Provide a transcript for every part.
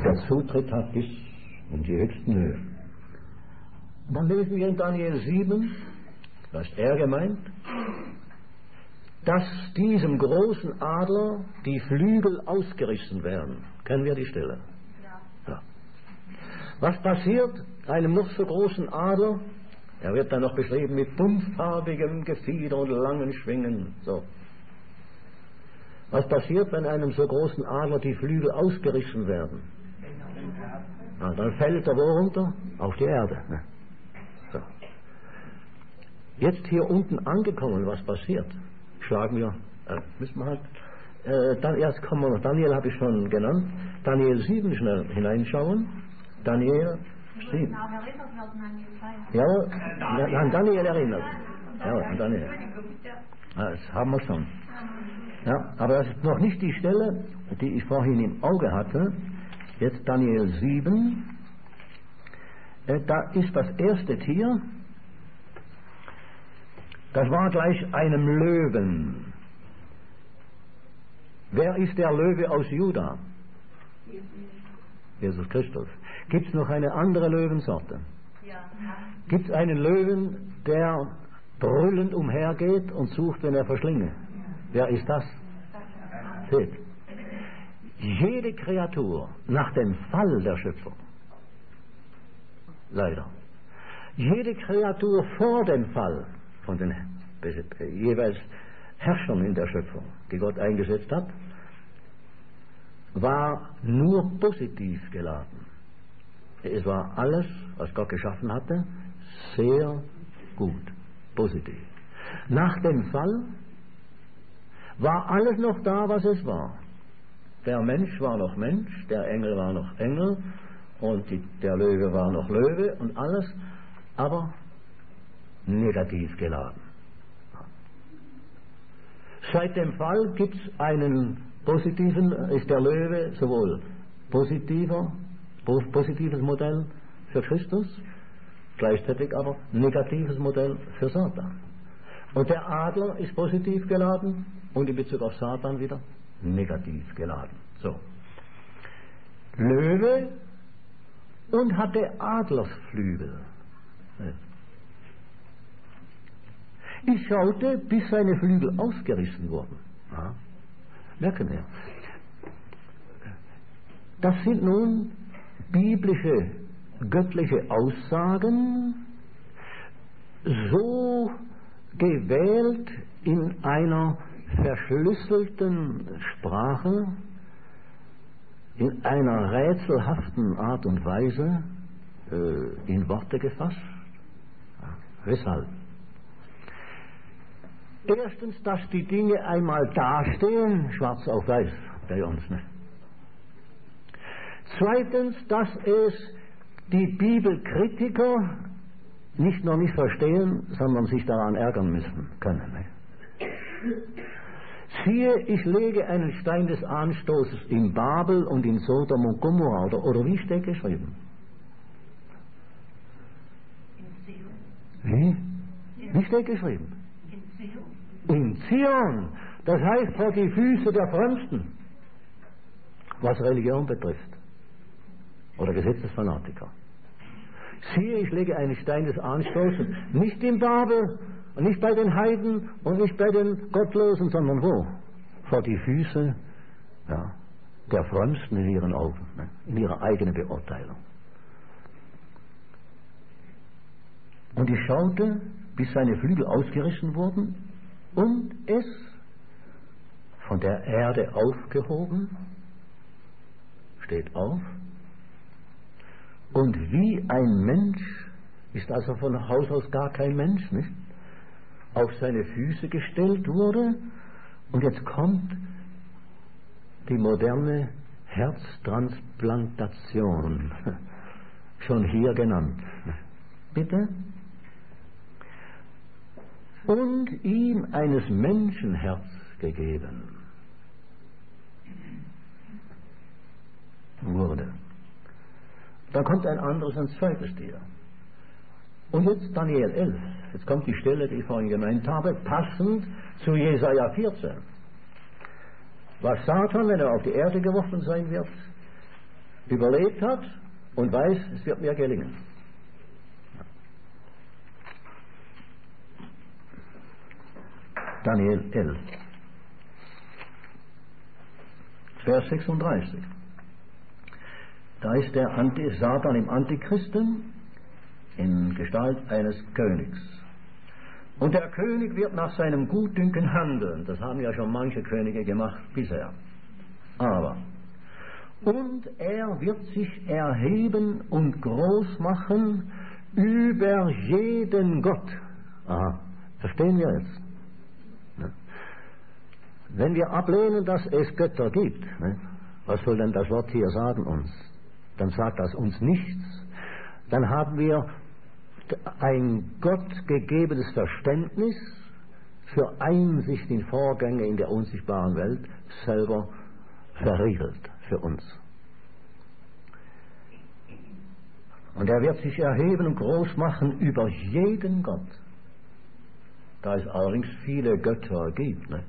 der Zutritt hat bis in die höchsten Höhen. Dann lesen wir in Daniel 7, was er gemeint, dass diesem großen Adler die Flügel ausgerissen werden. Kennen wir die Stelle? Ja. Was passiert einem noch so großen Adler? Er wird dann noch beschrieben mit buntfarbigem Gefieder und langen Schwingen. So. Was passiert, wenn einem so großen Adler die Flügel ausgerissen werden? Ja, dann fällt er wo runter? Auf die Erde. So. Jetzt hier unten angekommen, was passiert? Schlagen wir, müssen wir halt, dann erst kommen wir noch, Daniel habe ich schon genannt, Daniel 7 schnell hineinschauen, Daniel 7. Ja, an Daniel erinnert. Ja, an Daniel. Das haben wir schon. Ja, aber das ist noch nicht die Stelle, die ich vorhin im Auge hatte. Jetzt Daniel 7. Da ist das erste Tier. Das war gleich einem Löwen. Wer ist der Löwe aus Juda? Jesus Christus. Gibt es noch eine andere Löwensorte? Ja. Gibt es einen Löwen, der brüllend umhergeht und sucht, wenn er verschlinge? Ja. Wer ist das? Seht. Jede Kreatur nach dem Fall der Schöpfung, leider, jede Kreatur vor dem Fall von den jeweils Herrschern in der Schöpfung, die Gott eingesetzt hat, war nur positiv geladen. Es war alles, was Gott geschaffen hatte, sehr gut, positiv. Nach dem Fall war alles noch da, was es war. Der Mensch war noch Mensch, der Engel war noch Engel und der Löwe war noch Löwe und alles, aber negativ geladen. Seit dem Fall gibt es einen positiven, ist der Löwe sowohl positives Modell für Christus, gleichzeitig aber negatives Modell für Satan. Und der Adler ist positiv geladen und in Bezug auf Satan wieder negativ geladen. So. Löwe und hatte Adlersflügel. Ich schaute, bis seine Flügel ausgerissen wurden. Ja. Merken wir. Das sind nun biblische, göttliche Aussagen, so gewählt in einer verschlüsselten Sprache, in einer rätselhaften Art und Weise in Worte gefasst. Ja. Weshalb? Erstens, dass die Dinge einmal dastehen, schwarz auf weiß, bei uns nicht. Zweitens, dass es die Bibelkritiker nicht nur nicht verstehen, sondern sich daran ärgern müssen können. Nicht? Siehe, ich lege einen Stein des Anstoßes in Babel und in Sodom und Gomorra, oder wie steht geschrieben? Wie? Wie steht geschrieben? In Zion, das heißt vor die Füße der Frömmsten, was Religion betrifft, oder Gesetzesfanatiker. Siehe, ich lege einen Stein des Anstoßes, nicht in Babel, und nicht bei den Heiden und nicht bei den Gottlosen, sondern wo? Vor die Füße der Frömmsten in ihren Augen, ne? In ihrer eigenen Beurteilung. Und ich schaute, bis seine Flügel ausgerissen wurden, und es von der Erde aufgehoben, steht auf, und wie ein Mensch, ist also von Haus aus gar kein Mensch, nicht? Auf seine Füße gestellt wurde, und jetzt kommt die moderne Herztransplantation, schon hier genannt. Bitte? Und ihm eines Menschen Herz gegeben wurde. Da kommt ein anderes, ein zweites Tier. Und jetzt Daniel 11. Jetzt kommt die Stelle, die ich vorhin gemeint habe, passend zu Jesaja 14. Was Satan, wenn er auf die Erde geworfen sein wird, überlegt hat und weiß, es wird mir gelingen. Daniel 11, Vers 36. Da ist der Satan im Antichristen in Gestalt eines Königs. Und der König wird nach seinem Gutdünken handeln. Das haben ja schon manche Könige gemacht bisher. Und er wird sich erheben und groß machen über jeden Gott. Aha, verstehen wir jetzt? Wenn wir ablehnen, dass es Götter gibt, was soll denn das Wort hier sagen uns? Dann sagt das uns nichts. Dann haben wir ein gottgegebenes Verständnis für Einsicht in Vorgänge in der unsichtbaren Welt selber verriegelt für uns. Und er wird sich erheben und groß machen über jeden Gott. Da es allerdings viele Götter gibt, ne?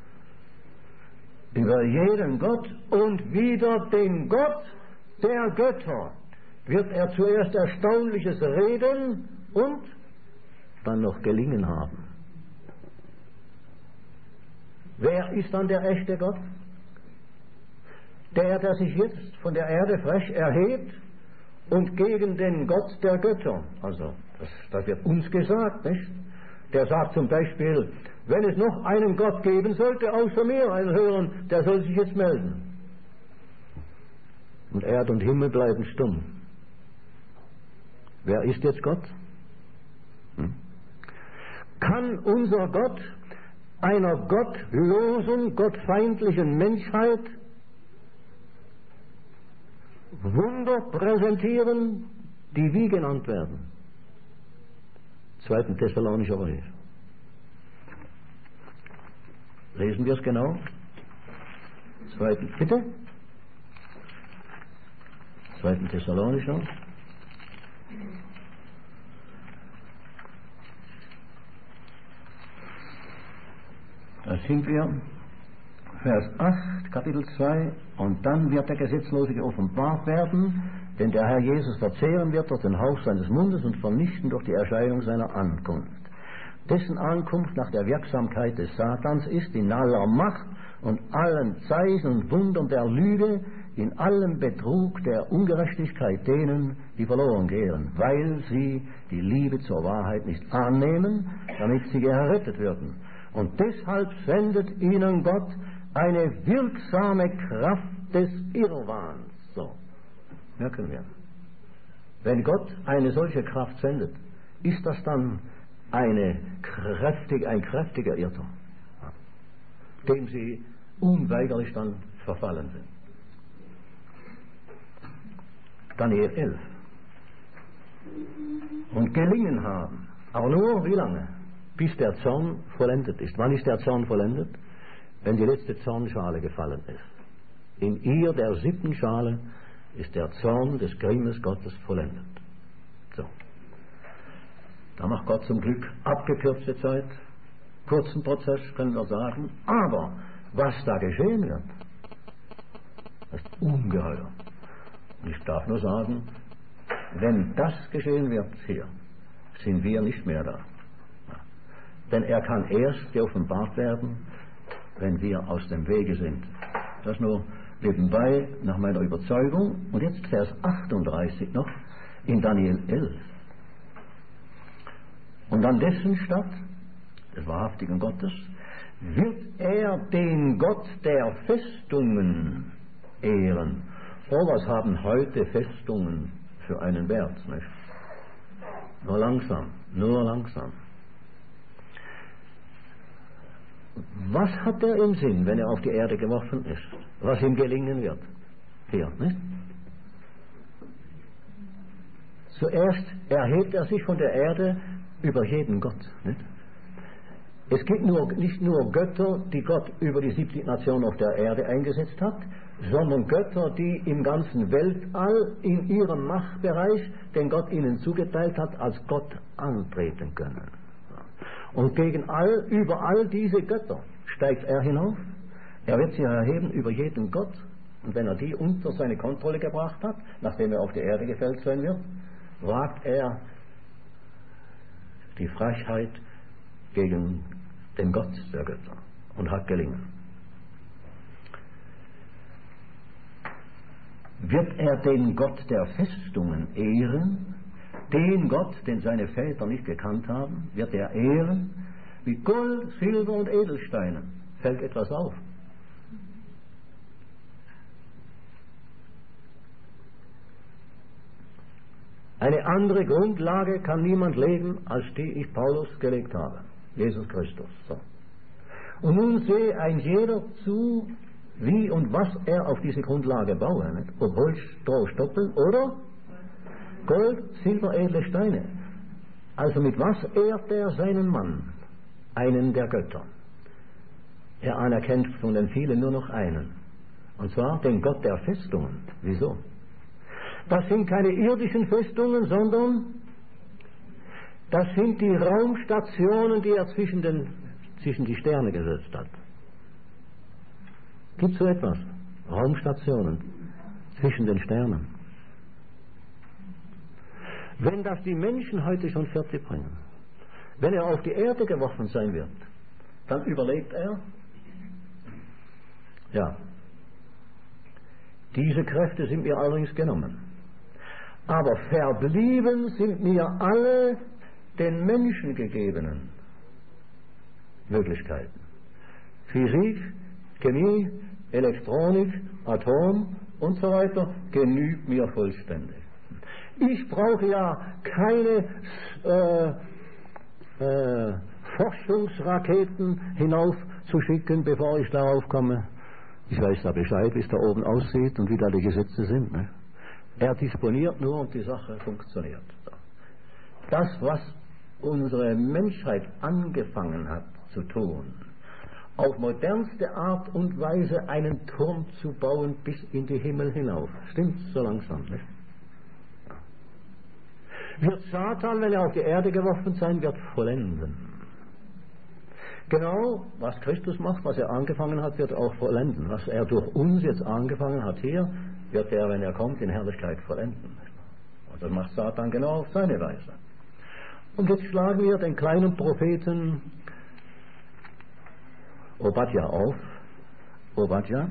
Über jeden Gott und wieder den Gott der Götter wird er zuerst Erstaunliches reden und dann noch gelingen haben. Wer ist dann der echte Gott? Der sich jetzt von der Erde frech erhebt und gegen den Gott der Götter, also das wird uns gesagt, nicht? Der sagt zum Beispiel, wenn es noch einen Gott geben sollte, außer mir, einen höheren, der soll sich jetzt melden. Und Erde und Himmel bleiben stumm. Wer ist jetzt Gott? Kann unser Gott einer gottlosen, gottfeindlichen Menschheit Wunder präsentieren, die wie genannt werden? 2. Thessalonischer Brief. Lesen wir es genau? 2. Bitte? 2. Thessalonischer. Da sind wir, Vers 8, Kapitel 2. Und dann wird der Gesetzlose geoffenbart werden, denn der Herr Jesus verzehren wird durch den Hauch seines Mundes und vernichten durch die Erscheinung seiner Ankunft. Dessen Ankunft nach der Wirksamkeit des Satans ist in aller Macht und allen Zeichen und Wundern der Lüge, in allem Betrug der Ungerechtigkeit denen, die verloren gehen, weil sie die Liebe zur Wahrheit nicht annehmen, damit sie errettet würden. Und deshalb sendet ihnen Gott eine wirksame Kraft des Irrwahns. So, merken wir. Wenn Gott eine solche Kraft sendet, ist das dann ein kräftiger Irrtum, dem sie unweigerlich dann verfallen sind. Daniel 11. Und gelingen haben, aber nur wie lange? Bis der Zorn vollendet ist. Wann ist der Zorn vollendet? Wenn die letzte Zornschale gefallen ist. In ihr, der 7. Schale, ist der Zorn des Grimmes Gottes vollendet. So. Da macht Gott zum Glück abgekürzte Zeit, kurzen Prozess, können wir sagen. Aber was da geschehen wird, das ist ungeheuer. Und ich darf nur sagen, wenn das geschehen wird hier, sind wir nicht mehr da. Denn er kann erst geoffenbart werden, wenn wir aus dem Wege sind. Das nur nebenbei nach meiner Überzeugung. Und jetzt Vers 38 noch in Daniel 11. Und an dessen Statt, des wahrhaftigen Gottes, wird er den Gott der Festungen ehren. Oh, was haben heute Festungen für einen Wert, nicht? Nur langsam, nur langsam. Was hat er im Sinn, wenn er auf die Erde geworfen ist? Was ihm gelingen wird? Hier, nicht? Zuerst erhebt er sich von der Erde über jeden Gott, nicht? Es gibt nicht nur Götter, die Gott über die 70 Nationen auf der Erde eingesetzt hat, sondern Götter, die im ganzen Weltall in ihrem Machtbereich, den Gott ihnen zugeteilt hat, als Gott antreten können. Und über all diese Götter steigt er hinauf. Er wird sich erheben über jeden Gott Und wenn er die unter seine Kontrolle gebracht hat, nachdem er auf die Erde gefällt sein wird, wagt er die Frechheit gegen den Gott der Götter und hat gelingen. Wird er den Gott der Festungen ehren, den Gott, den seine Väter nicht gekannt haben, wird er ehren, wie Gold, Silber und Edelsteine? Fällt etwas auf? Eine andere Grundlage kann niemand legen, als die ich Paulus gelegt habe. Jesus Christus. So. Und nun sehe ein jeder zu, wie und was er auf diese Grundlage baue. Nicht? Ob Holz, Stroh, Stoppeln oder Gold, Silber, edle Steine. Also mit was ehrt er seinen Mann? Einen der Götter. Er anerkennt von den vielen nur noch einen. Und zwar den Gott der Festungen. Wieso? Das sind keine irdischen Festungen, sondern das sind die Raumstationen, die er zwischen die Sterne gesetzt hat. Gibt es so etwas? Raumstationen zwischen den Sternen. Wenn das die Menschen heute schon fertig bringen, wenn er auf die Erde geworfen sein wird, dann überlegt er, ja, diese Kräfte sind mir allerdings genommen. Aber verblieben sind mir alle den Menschen gegebenen Möglichkeiten. Physik, Chemie, Elektronik, Atom und so weiter genügt mir vollständig. Ich brauche ja keine Forschungsraketen hinaufzuschicken, bevor ich darauf komme. Ich weiß da Bescheid, wie es da oben aussieht und wie da die Gesetze sind. Ne? Er disponiert nur und die Sache funktioniert. Das, was unsere Menschheit angefangen hat zu tun, auf modernste Art und Weise einen Turm zu bauen bis in die Himmel hinauf. Stimmt so langsam, nicht? Wird Satan, wenn er auf die Erde geworfen sein wird, vollenden. Genau, was Christus macht, was er angefangen hat, wird er auch vollenden. Was er durch uns jetzt angefangen hat hier, wird er, wenn er kommt, in Herrlichkeit vollenden. Und das macht Satan genau auf seine Weise. Und jetzt schlagen wir den kleinen Propheten Obadja auf. Obadja.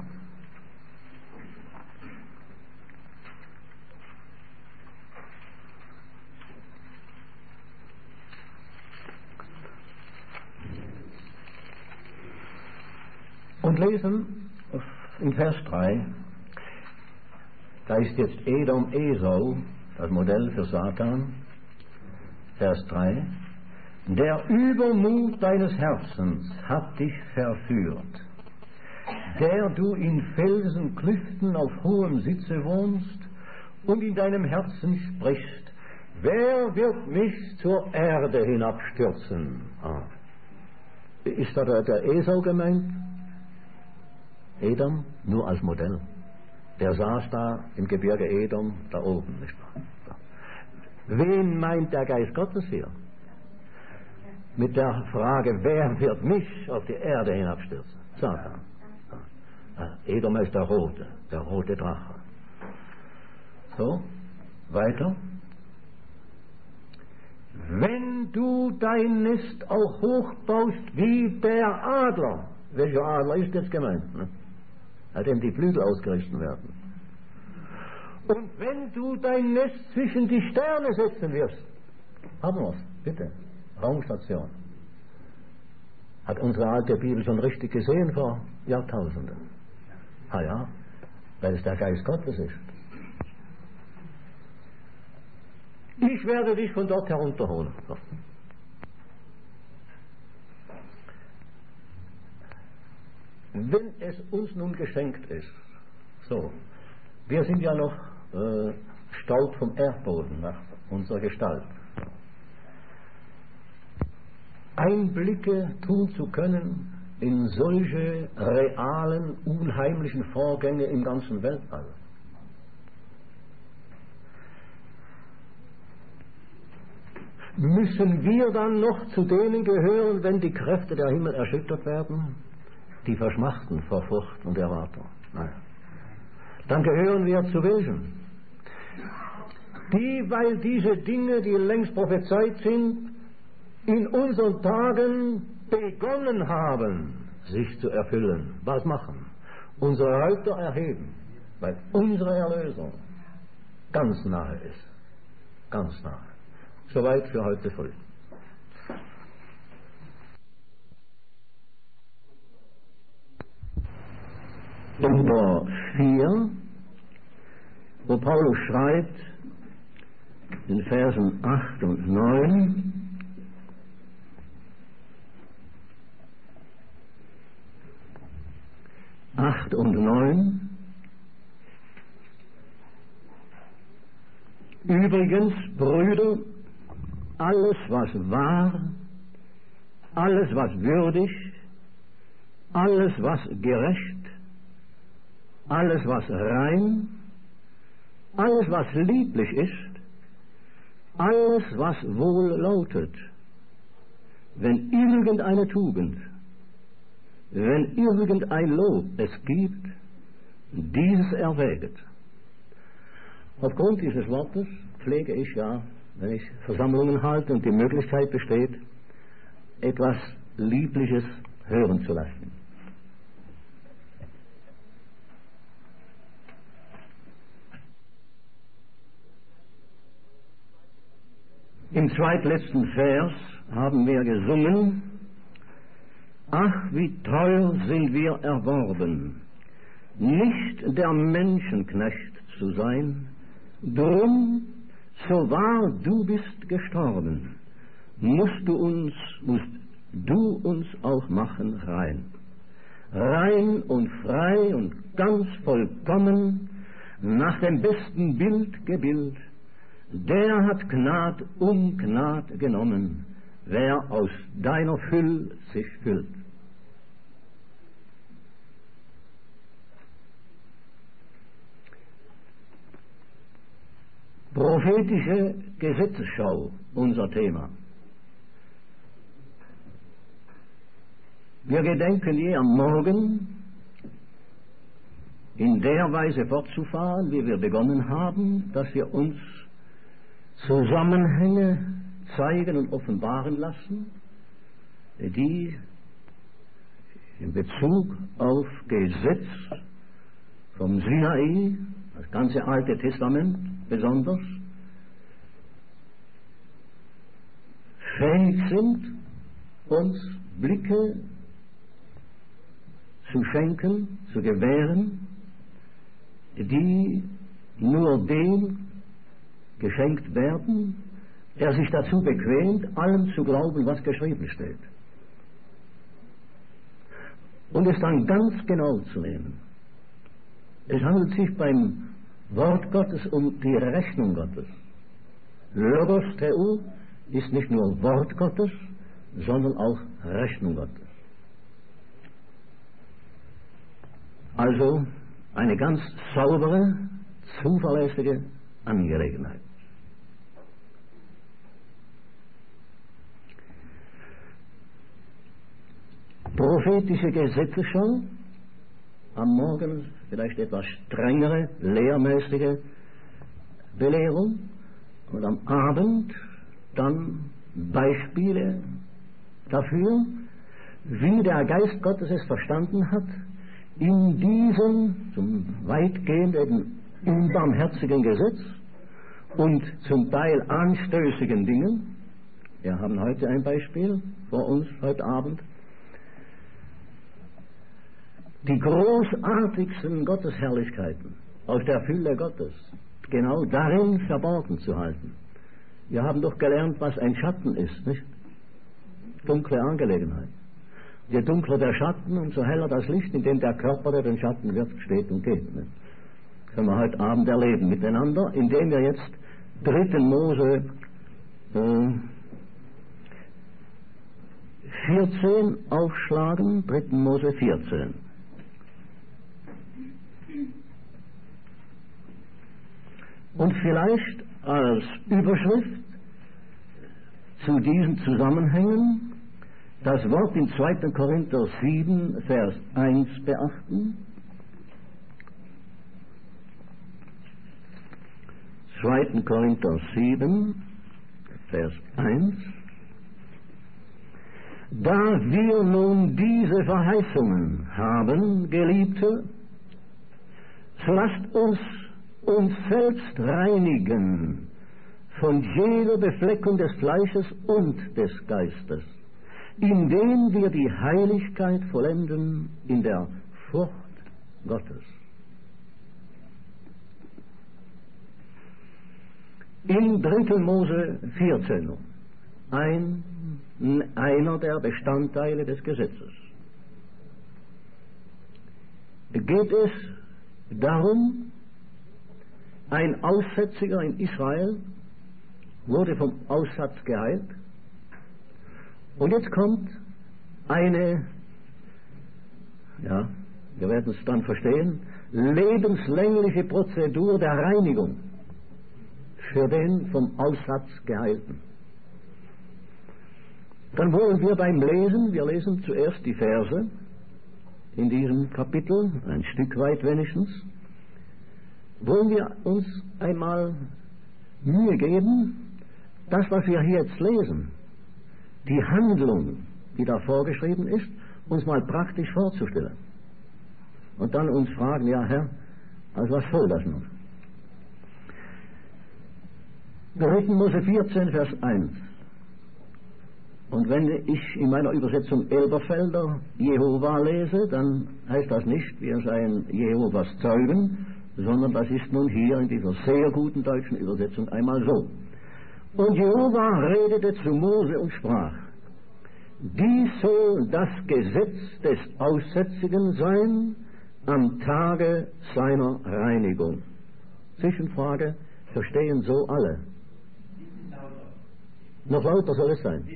Und lesen in Vers 3, da ist jetzt Edom, Esau, das Modell für Satan. Vers 3, der Übermut deines Herzens hat dich verführt, der du in Felsenklüften auf hohem Sitze wohnst und in deinem Herzen sprichst, wer wird mich zur Erde hinabstürzen? Ist da der Esau gemeint? Edom nur als Modell. Der saß da im Gebirge Edom, da oben, nicht wahr? Wen meint der Geist Gottes hier? Mit der Frage, wer wird mich auf die Erde hinabstürzen? Satan. Edom ist der rote Drache. So, weiter. Wenn du dein Nest auch hochbaust wie der Adler. Welcher Adler ist jetzt gemeint? Ne? Dem die Flügel ausgerichtet werden. Und wenn du dein Nest zwischen die Sterne setzen wirst, haben wir es, bitte, Raumstation. Hat unsere alte Bibel schon richtig gesehen vor Jahrtausenden. Ja, weil es der Geist Gottes ist. Ich werde dich von dort herunterholen. So. Wenn es uns nun geschenkt ist, so, wir sind ja noch Staub vom Erdboden nach unserer Gestalt. Einblicke tun zu können in solche realen, unheimlichen Vorgänge im ganzen Weltall. Müssen wir dann noch zu denen gehören, wenn die Kräfte der Himmel erschüttert werden, die verschmachten vor Furcht und Erwartung? Nein. dann gehören wir zu welchen? Die, weil diese Dinge, die längst prophezeit sind, in unseren Tagen begonnen haben, sich zu erfüllen. Was machen? Unsere Häupter erheben, weil unsere Erlösung ganz nahe ist. Ganz nahe. Soweit für heute früh. Nummer 4, wo Paulus schreibt, in Versen 8 und 9, übrigens, Brüder, alles was wahr, alles was würdig, alles was gerecht, alles was rein, alles was lieblich ist, alles was wohl lautet, wenn irgendeine Tugend, wenn irgendein Lob es gibt, dieses erwäget. Aufgrund dieses Wortes pflege ich ja, wenn ich Versammlungen halte und die Möglichkeit besteht, etwas Liebliches hören zu lassen. Im zweitletzten Vers haben wir gesungen: Ach, wie teuer sind wir erworben, nicht der Menschenknecht zu sein, drum, so wahr du bist gestorben, musst du uns auch machen rein. Rein und frei und ganz vollkommen, nach dem besten Bild gebildet, der hat Gnad um Gnad genommen, wer aus deiner Füll sich füllt. Prophetische Gesetzesschau, unser Thema. Wir gedenken je am Morgen in der Weise fortzufahren, wie wir begonnen haben, dass wir uns Zusammenhänge zeigen und offenbaren lassen, die in Bezug auf Gesetz vom Sinai, das ganze Alte Testament besonders, fähig sind, uns Blicke zu schenken, zu gewähren, die nur dem geschenkt werden, der sich dazu bequemt, allem zu glauben, was geschrieben steht. Und es dann ganz genau zu nehmen. Es handelt sich beim Wort Gottes um die Rechnung Gottes. Logos Theou ist nicht nur Wort Gottes, sondern auch Rechnung Gottes. Also eine ganz saubere, zuverlässige Angelegenheit. Prophetische Gesetzesschau, am Morgen vielleicht etwas strengere, lehrmäßige Belehrung und am Abend dann Beispiele dafür, wie der Geist Gottes es verstanden hat, in diesem zum weitgehend eben unbarmherzigen Gesetz und zum Teil anstößigen Dingen. Wir haben heute ein Beispiel vor uns, heute Abend. Die großartigsten Gottesherrlichkeiten aus der Fülle Gottes genau darin verborgen zu halten. Wir haben doch gelernt, was ein Schatten ist, nicht? Dunkle Angelegenheit. Je dunkler der Schatten, umso heller das Licht, in dem der Körper, der den Schatten wirft, steht und geht. Nicht? Können wir heute Abend erleben miteinander, indem wir jetzt 3. Mose 14 aufschlagen, 3. Mose 14. Und vielleicht als Überschrift zu diesen Zusammenhängen das Wort in 2. Korinther 7, Vers 1 beachten. 2. Korinther 7, Vers 1. Da wir nun diese Verheißungen haben, Geliebte, so lasst uns selbst reinigen von jeder Befleckung des Fleisches und des Geistes, indem wir die Heiligkeit vollenden in der Furcht Gottes. In 3. Mose 14, einer der Bestandteile des Gesetzes, geht es darum, ein Aussätziger in Israel wurde vom Aussatz geheilt, und jetzt kommt eine, ja, wir werden es dann verstehen, lebenslängliche Prozedur der Reinigung für den vom Aussatz Geheilten. Dann wollen wir beim Lesen, wir lesen zuerst die Verse in diesem Kapitel, ein Stück weit wenigstens, wollen wir uns einmal Mühe geben, das, was wir hier jetzt lesen, die Handlung, die da vorgeschrieben ist, uns mal praktisch vorzustellen. Und dann uns fragen, ja Herr, also was soll das nun? 3. Mose 14, Vers 1. Und wenn ich in meiner Übersetzung Elberfelder Jehova lese, dann heißt das nicht, wir seien Jehovas Zeugen, sondern das ist nun hier in dieser sehr guten deutschen Übersetzung einmal so. Und Jehova redete zu Mose und sprach: Dies soll das Gesetz des Aussätzigen sein am Tage seiner Reinigung. Zwischenfrage: Verstehen so alle? Noch lauter soll es sein.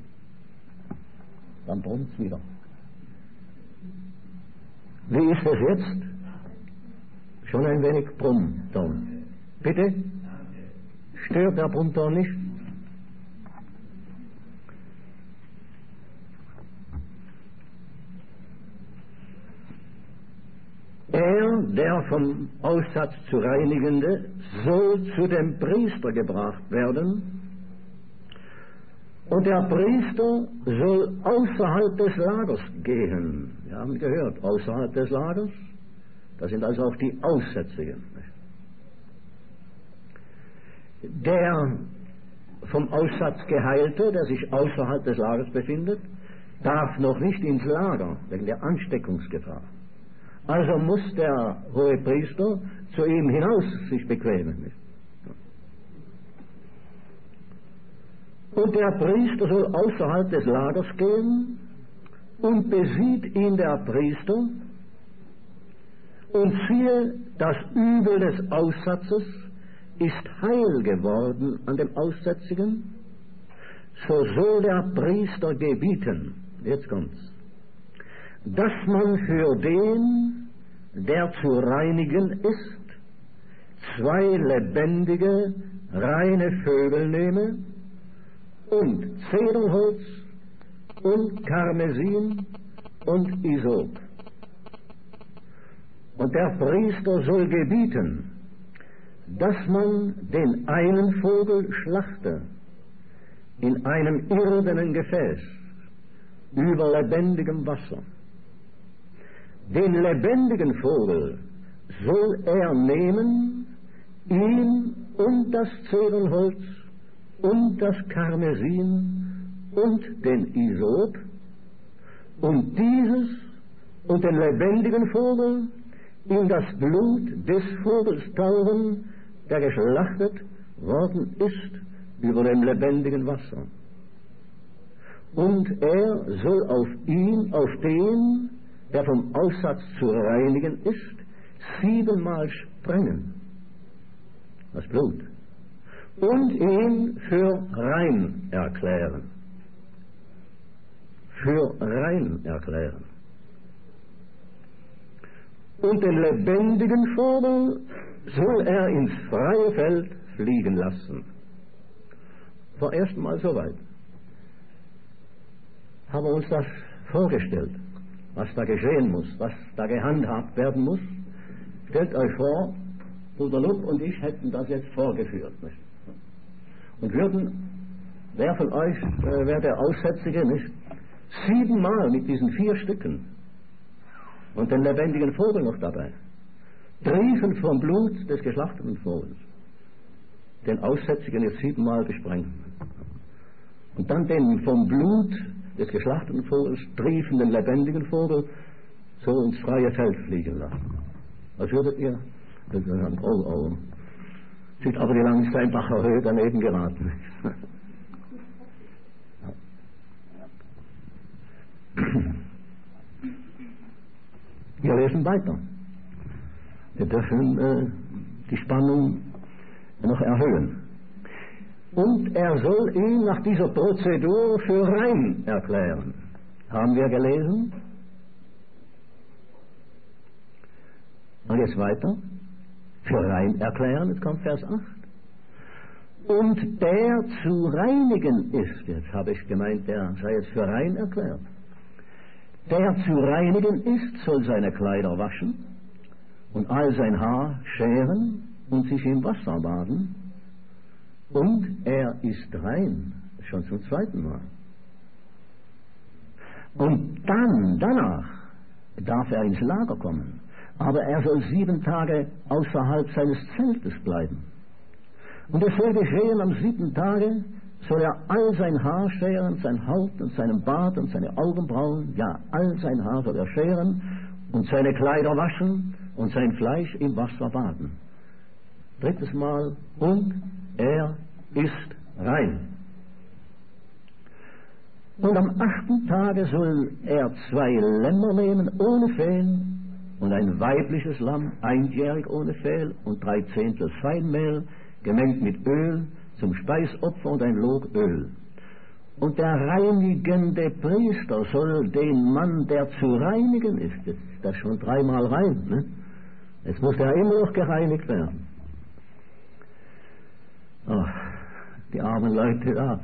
Dann brummt es wieder. Wie ist es jetzt? Schon ein wenig Brummton. Bitte? Stört der Brummton nicht? Er, der vom Aussatz zu Reinigende, soll zu dem Priester gebracht werden, und der Priester soll außerhalb des Lagers gehen. Wir haben gehört, außerhalb des Lagers, das sind also auch die Aussätzigen. Der vom Aussatz Geheilte, der sich außerhalb des Lagers befindet, darf noch nicht ins Lager, wegen der Ansteckungsgefahr. Also muss der Hohepriester zu ihm hinaus sich bequemen. Und der Priester soll außerhalb des Lagers gehen, und besieht ihn der Priester, und siehe, das Übel des Aussatzes ist heil geworden an dem Aussätzigen, so soll der Priester gebieten, jetzt kommt's, dass man für den, der zu reinigen ist, 2 lebendige, reine Vögel nehme, und Zedernholz und Karmesin und Isop. Und der Priester soll gebieten, dass man den einen Vogel schlachte in einem irdenen Gefäß über lebendigem Wasser. Den lebendigen Vogel soll er nehmen, ihn und das Zedernholz und das Karmesin und den Isop, und dieses und den lebendigen Vogel in das Blut des Vogels tauchen, der geschlachtet worden ist über dem lebendigen Wasser. Und er soll auf ihn, auf den, der vom Aussatz zu reinigen ist, 7-mal sprengen, das Blut, und ihn für rein erklären. Für rein erklären. Und den lebendigen Vogel soll er ins freie Feld fliegen lassen. Vorerst mal soweit. Haben wir uns das vorgestellt, was da geschehen muss, was da gehandhabt werden muss? Stellt euch vor, Bruder Lupp und ich hätten das jetzt vorgeführt. Nicht? Und wer von euch wäre der Aussätzige, nicht? 7-mal mit diesen 4 Stücken und den lebendigen Vogel noch dabei, triefend vom Blut des geschlachteten Vogels, den Aussätzigen jetzt 7-mal gesprengt. Und dann den vom Blut des geschlachteten Vogels triefenden lebendigen Vogel so ins freie Feld fliegen lassen. Was würdet ihr? Oh. Sieht aber die Langsteinbacher Höhe daneben geraten. Wir lesen weiter. Wir dürfen die Spannung noch erhöhen. Und er soll ihn nach dieser Prozedur für rein erklären. Haben wir gelesen? Und jetzt weiter. Für rein erklären, jetzt kommt Vers 8. Und der zu reinigen ist, jetzt habe ich gemeint, der sei jetzt für rein erklärt. Der zu reinigen ist, soll seine Kleider waschen und all sein Haar scheren und sich im Wasser baden. Und er ist rein, schon zum 2. Mal. Und danach darf er ins Lager kommen. Aber er soll 7 Tage außerhalb seines Zeltes bleiben. Und es soll geschehen, am 7. Tage soll er all sein Haar scheren, sein Haupt und seinen Bart und seine Augenbrauen, ja, all sein Haar soll er scheren und seine Kleider waschen und sein Fleisch im Wasser baden. 3. Mal, und er ist rein. Und am 8. Tage soll er 2 Lämmer nehmen, ohne Fehl, und ein weibliches Lamm, einjährig ohne Fehl, und 3 Zehntel Feinmehl, gemengt mit Öl, zum Speisopfer und ein Log Öl. Und der reinigende Priester soll den Mann, der zu reinigen ist, jetzt ist das schon 3-mal rein, ne? Jetzt muss er immer noch gereinigt werden. Oh, die armen Leute da.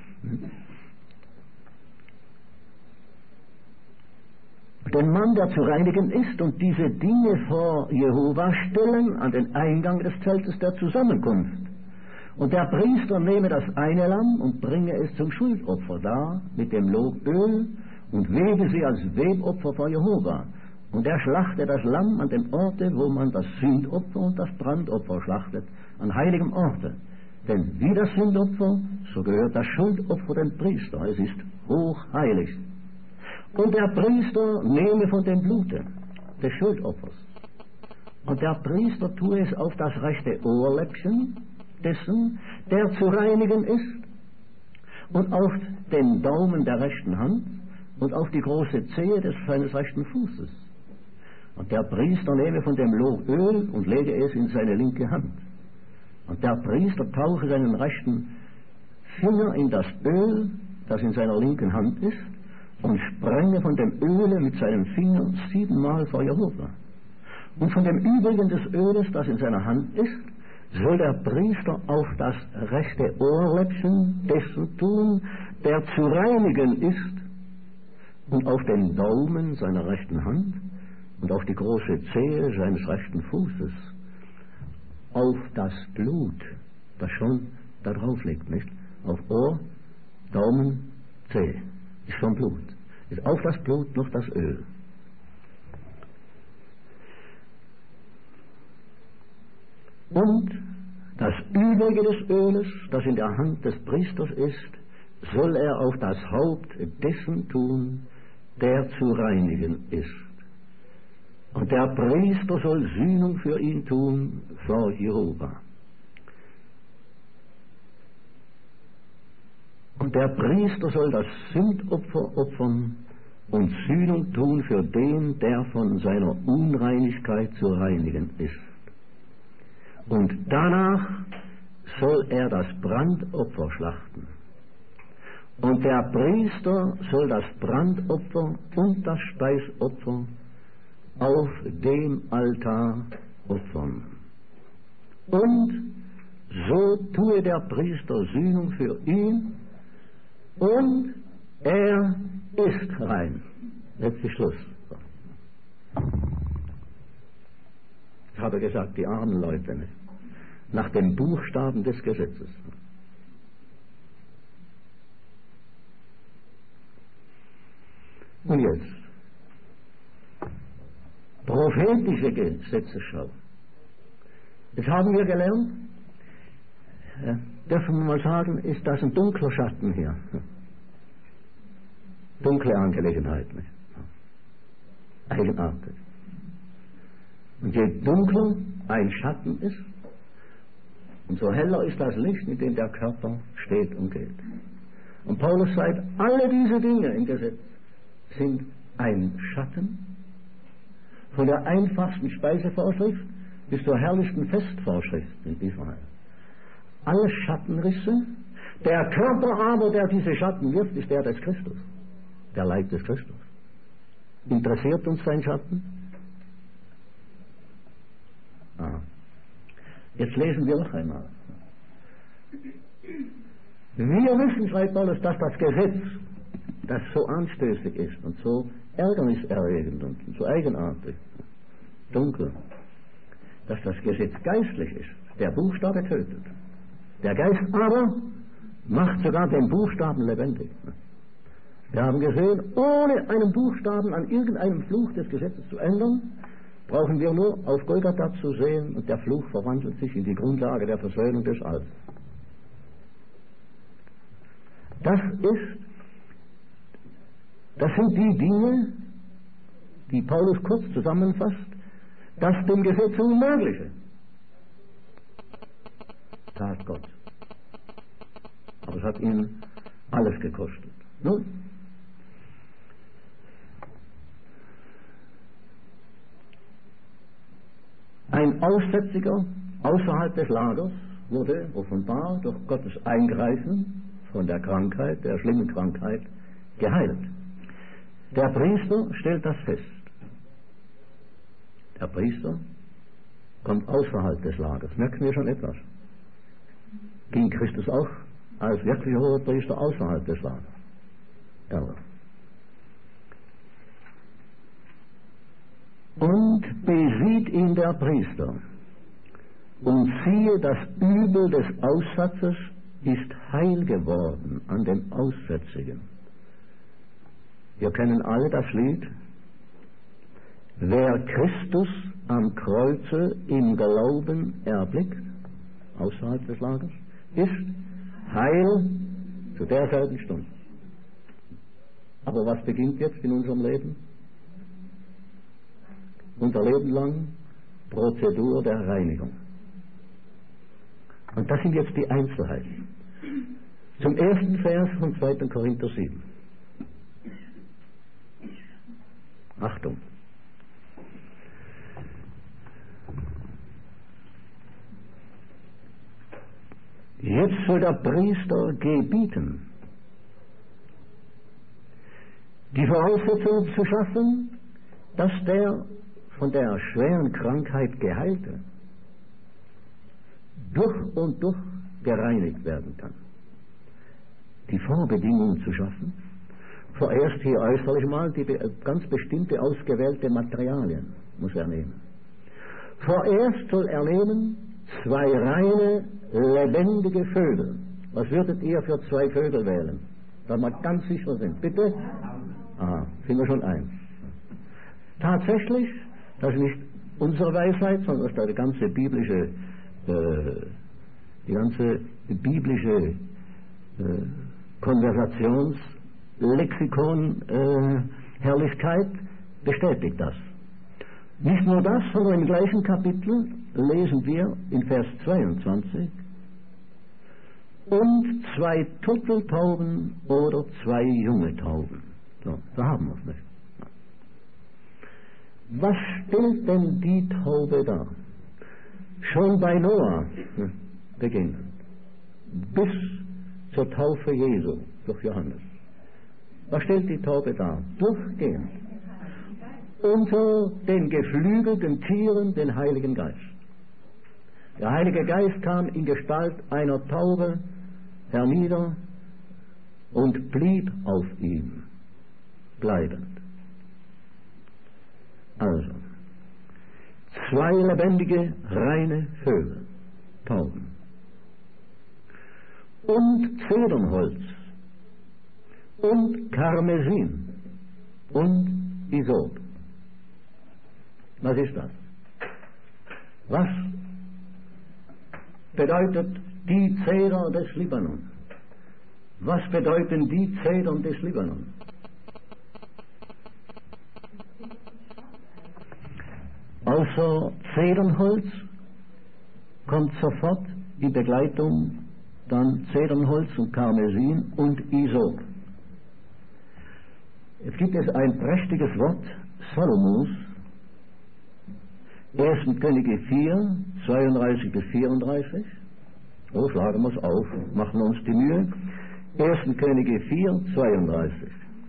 Den Mann, der zu reinigen ist, und diese Dinge vor Jehova stellen an den Eingang des Zeltes der Zusammenkunft. Und der Priester nehme das eine Lamm und bringe es zum Schuldopfer dar mit dem Log Öl und webe sie als Webopfer vor Jehova. Und er schlachte das Lamm an dem Orte, wo man das Sündopfer und das Brandopfer schlachtet, an heiligem Orte. Denn wie das Sündopfer, so gehört das Schuldopfer dem Priester. Es ist hochheilig. Und der Priester nehme von dem Blute des Schuldopfers. Und der Priester tue es auf das rechte Ohrläppchen dessen, der zu reinigen ist, und auf den Daumen der rechten Hand und auf die große Zehe seines rechten Fußes. Und der Priester nehme von dem Log Öl und lege es in seine linke Hand. Und der Priester tauche seinen rechten Finger in das Öl, das in seiner linken Hand ist, und sprenge von dem Öle mit seinem Finger 7-mal vor Jehova. Und von dem übrigen des Öles, das in seiner Hand ist, soll der Priester auf das rechte Ohrläppchen dessen tun, der zu reinigen ist, und auf den Daumen seiner rechten Hand und auf die große Zehe seines rechten Fußes, auf das Blut, das schon da drauf liegt, nicht? Auf Ohr, Daumen, Zehe, ist schon Blut. Ist auf das Blut noch das Öl. Und das Übrige des Öles, das in der Hand des Priesters ist, soll er auf das Haupt dessen tun, der zu reinigen ist. Und der Priester soll Sühnung für ihn tun vor Jehova. Und der Priester soll das Sündopfer opfern und Sühnung tun für den, der von seiner Unreinigkeit zu reinigen ist. Und danach soll er das Brandopfer schlachten. Und der Priester soll das Brandopfer und das Speisopfer auf dem Altar opfern. Und so tue der Priester Sühnung für ihn, und er ist rein. Jetzt ist Schluss. habe gesagt, die armen Leute, nicht? Nach dem Buchstaben des Gesetzes. Und jetzt, prophetische Gesetzesschau. Das haben wir gelernt. Dürfen wir mal sagen, ist das ein dunkler Schatten hier? Dunkle Angelegenheit, nicht? Eigenartig. Und je dunkler ein Schatten ist, umso heller ist das Licht, in dem der Körper steht und geht. Und Paulus sagt, alle diese Dinge im Gesetz sind ein Schatten, von der einfachsten Speisevorschrift bis zur herrlichsten Festvorschrift in Israel. Alle Schattenrisse, der Körper aber, der diese Schatten wirft, ist der des Christus, der Leib des Christus. Interessiert uns sein Schatten? Jetzt lesen wir noch einmal. Wir wissen, schreibt Paulus, dass das Gesetz, das so anstößig ist und so ärgerniserregend und so eigenartig, dunkel, dass das Gesetz geistlich ist. Der Buchstabe tötet. Der Geist aber macht sogar den Buchstaben lebendig. Wir haben gesehen, ohne einen Buchstaben an irgendeinem Fluch des Gesetzes zu ändern, brauchen wir nur auf Golgatha zu sehen und der Fluch verwandelt sich in die Grundlage der Versöhnung des Alten. Das sind die Dinge, die Paulus kurz zusammenfasst, das dem Gesetz Unmögliche tat Gott. Aber es hat ihn alles gekostet. Nun, ein Aussätziger außerhalb des Lagers wurde offenbar durch Gottes Eingreifen von der Krankheit, der schlimmen Krankheit, geheilt. Der Priester stellt das fest. Der Priester kommt außerhalb des Lagers. Merken wir schon etwas? Ging Christus auch als wirklicher Hohepriester außerhalb des Lagers? Ja. Und besieht ihn der Priester. Und siehe, das Übel des Aussatzes ist heil geworden an dem Aussätzigen. Wir kennen alle das Lied. Wer Christus am Kreuze im Glauben erblickt, außerhalb des Lagers, ist heil zu derselben Stunde. Aber was beginnt jetzt in unserem Leben? Unser Leben lang Prozedur der Reinigung. Und das sind jetzt die Einzelheiten. Zum ersten Vers von 2. Korinther 7. Achtung. Jetzt soll der Priester gebieten, die Voraussetzung zu schaffen, dass der von der schweren Krankheit Geheilte durch und durch gereinigt werden kann. Die Vorbedingungen zu schaffen, vorerst hier äußerlich mal die ganz bestimmte ausgewählte Materialien muss er nehmen. Vorerst soll er nehmen 2 reine, lebendige Vögel. Was würdet ihr für 2 Vögel wählen? Da wir ganz sicher sind. Bitte? Sind wir schon eins. Tatsächlich, das ist nicht unsere Weisheit, sondern das ist die ganze biblische Konversationslexikon Herrlichkeit bestätigt das. Nicht nur das, sondern im gleichen Kapitel lesen wir in Vers 22 und 2 Turteltauben oder 2 junge Tauben. So, da haben wir es nicht. Was stellt denn die Taube dar? Schon bei Noah beginnend, bis zur Taufe Jesu durch Johannes. Was stellt die Taube dar? Durchgehend. Unter den geflügelten Tieren den Heiligen Geist. Der Heilige Geist kam in Gestalt einer Taube hernieder und blieb auf ihm, bleibend. Also, 2 lebendige, reine Vögel, Tauben. Und Zedernholz und Karmesin und Isop. Was ist das? Was bedeutet die Zeder des Libanon? Was bedeuten die Zedern des Libanon? Außer Zedernholz kommt sofort die Begleitung dann Zedernholz und Karmesin und Isop. Es gibt ein prächtiges Wort Salomos, 1. Könige 4, 32 bis 34. Oh, schlagen wir es auf, machen wir uns die Mühe. 1. Könige 4, 32.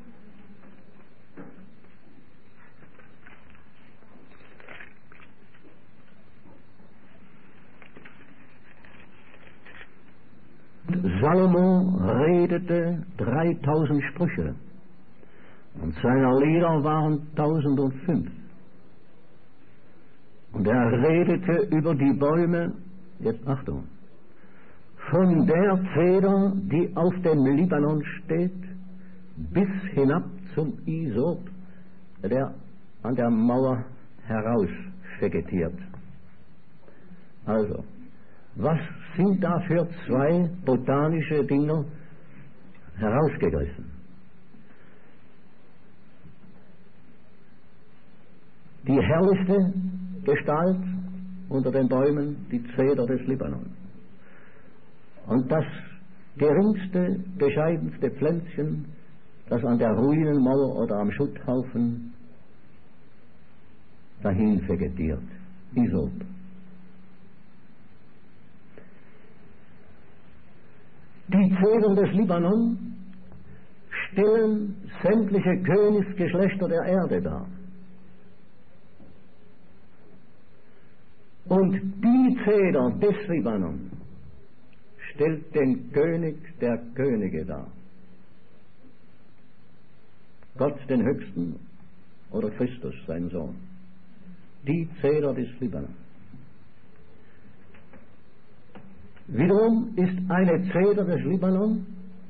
Salomo redete 3000 Sprüche und seine Lieder waren 1005. Und er redete über die Bäume, jetzt Achtung, von der Zeder, die auf dem Libanon steht, bis hinab zum Isop, der an der Mauer herausvegetiert. Also, was sind da für 2 botanische Dinge herausgegriffen? Die herrlichste Gestalt unter den Bäumen, die Zeder des Libanon. Und das geringste, bescheidenste Pflänzchen, das an der Ruinenmauer oder am Schutthaufen dahin vegetiert. Isop. Die Zedern des Libanon stellen sämtliche Königsgeschlechter der Erde dar. Und die Zeder des Libanon stellt den König der Könige dar. Gott den Höchsten oder Christus, sein Sohn. Die Zeder des Libanon. Wiederum ist eine Zeder des Libanon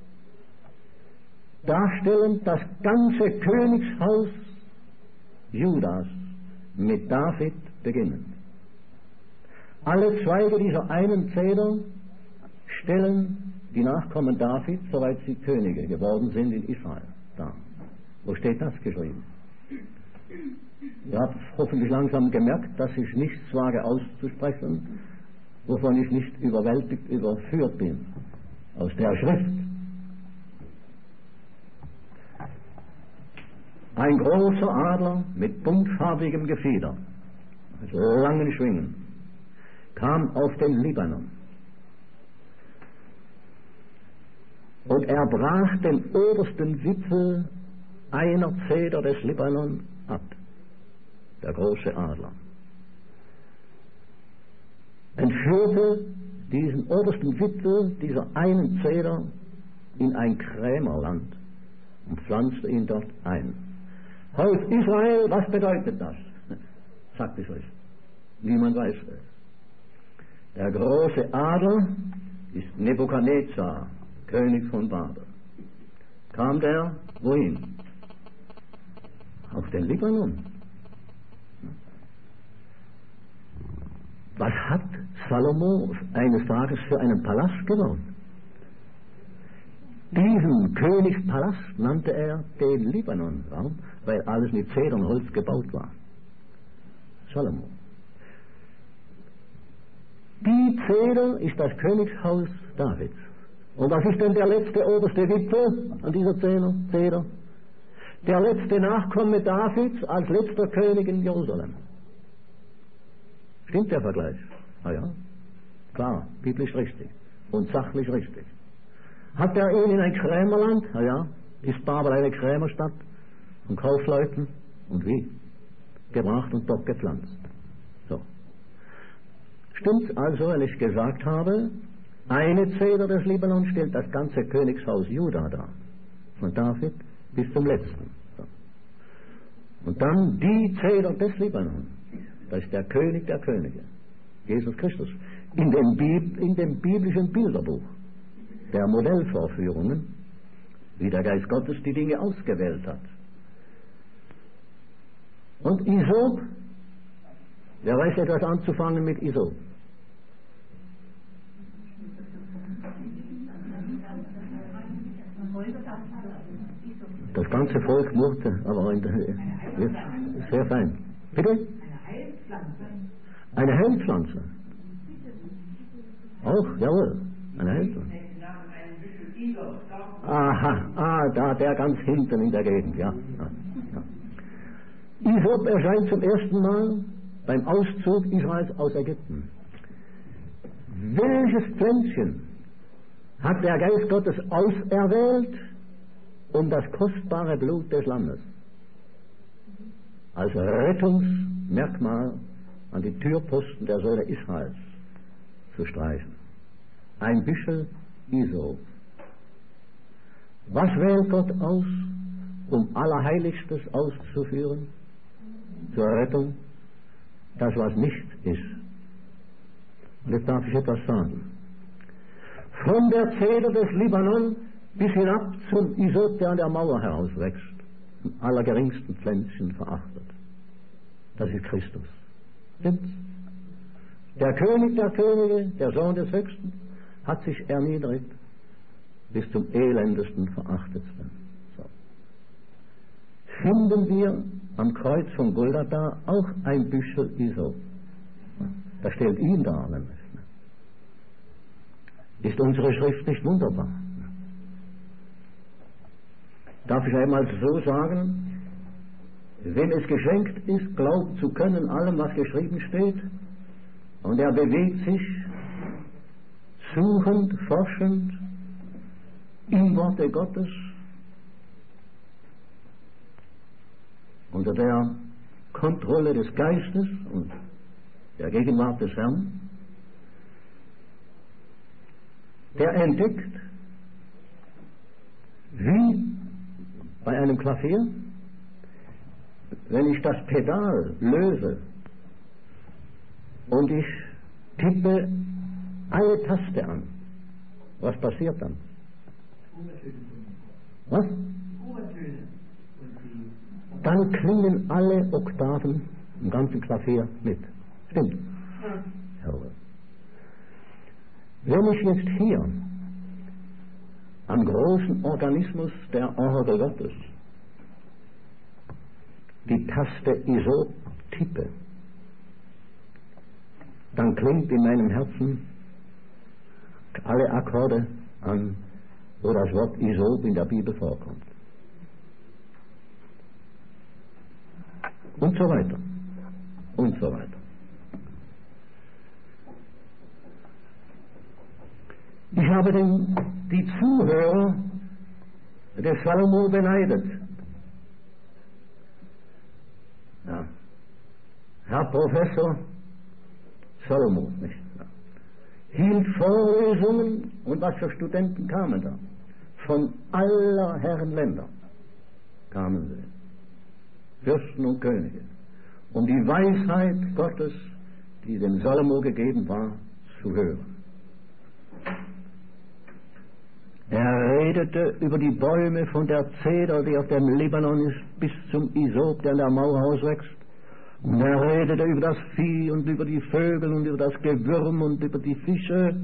darstellend das ganze Königshaus Judas mit David beginnend. Alle Zweige dieser einen Zeder stellen die Nachkommen Davids, soweit sie Könige geworden sind in Israel, dar. Wo steht das geschrieben? Ihr habt hoffentlich langsam gemerkt, dass ich nichts wage auszusprechen, wovon ich nicht überführt bin. Aus der Schrift. Ein großer Adler mit buntfarbigem Gefieder, mit langen Schwingen, kam auf den Libanon. Und er brach den obersten Wipfel einer Zeder des Libanon ab, der große Adler. Entführte diesen obersten Wipfel dieser einen Zeder in ein Krämerland und pflanzte ihn dort ein. Haus Israel, was bedeutet das? Sagt es euch. Niemand weiß es. Der große Adler ist Nebukadnezar, König von Babel. Kam der wohin? Auf den Libanon. Was hat Salomo eines Tages für einen Palast gebaut? Diesen Königspalast nannte er den Libanon. Warum? Weil alles mit Zedernholz gebaut war. Salomo. Die Zeder ist das Königshaus Davids. Und was ist denn der letzte oberste Wipfel an dieser Zeder? Der letzte Nachkomme Davids als letzter König in Jerusalem. Stimmt der Vergleich? Ah ja, klar, biblisch richtig und sachlich richtig. Hat er ihn in ein Krämerland? Ah ja, ist Babel eine Krämerstadt von Kaufleuten und wie? Gebracht und dort gepflanzt. So. Stimmt also, wenn ich gesagt habe, eine Zeder des Libanon stellt das ganze Königshaus Juda dar, von David bis zum letzten. So. Und dann die Zeder des Libanon Das ist der König der Könige, Jesus Christus. In dem biblischen Bilderbuch der Modellvorführungen, wie der Geist Gottes die Dinge ausgewählt hat. Und Isop, wer weiß etwas anzufangen mit Isop? Das ganze Volk murrte, aber jetzt sehr fein. Bitte? Eine Heilpflanze. Auch, jawohl, eine Heilpflanze. Aha, da, der ganz hinten in der Gegend, ja. Isop erscheint zum ersten Mal beim Auszug Israels aus Ägypten. Welches Pflänzchen hat der Geist Gottes auserwählt, um das kostbare Blut des Lammes als Rettungsmerkmal an die Türposten der Söhne Israels zu streichen? Ein Büschel Isop. Was wählt Gott aus, um Allerheiligstes auszuführen zur Rettung? Das, was nicht ist. Und jetzt darf ich etwas sagen. Von der Zeder des Libanon bis hinab zum Isop, der an der Mauer herauswächst, im allergeringsten Pflänzchen verachtet. Das ist Christus. Stimmt's? Der König der Könige, der Sohn des Höchsten, hat sich erniedrigt bis zum elendesten Verachtetsten. So. Finden wir am Kreuz von Golgatha auch ein Büschel Isop. Das stellt ihn dar, nämlich. Ist unsere Schrift nicht wunderbar? Darf ich einmal so sagen, wenn es geschenkt ist, glauben zu können allem, was geschrieben steht, und er bewegt sich suchend, forschend im Worte Gottes unter der Kontrolle des Geistes und der Gegenwart des Herrn, der entdeckt, wie bei einem Klavier, wenn ich das Pedal löse und ich tippe eine Taste an, was passiert dann? Was? Dann klingen alle Oktaven im ganzen Klavier mit. Stimmt? Jawohl. Wenn ich jetzt hier am großen Organismus der Orgel Gottes die Taste Isop tippe, dann klingt in meinem Herzen alle Akkorde an, wo das Wort Isop in der Bibel vorkommt. Und so weiter. Und so weiter. Ich habe die Zuhörer des Salomo beneidet. Ja. Herr Professor Salomo, nicht? Ja. Hielt Vorlesungen, und was für Studenten kamen da? Von aller Herren Länder kamen sie. Fürsten und Könige. Um die Weisheit Gottes, die dem Salomo gegeben war, zu hören. Er redete über die Bäume von der Zeder, die auf dem Libanon ist, bis zum Isop, der in der Mauer auswächst. Und er redete über das Vieh und über die Vögel und über das Gewürm und über die Fische.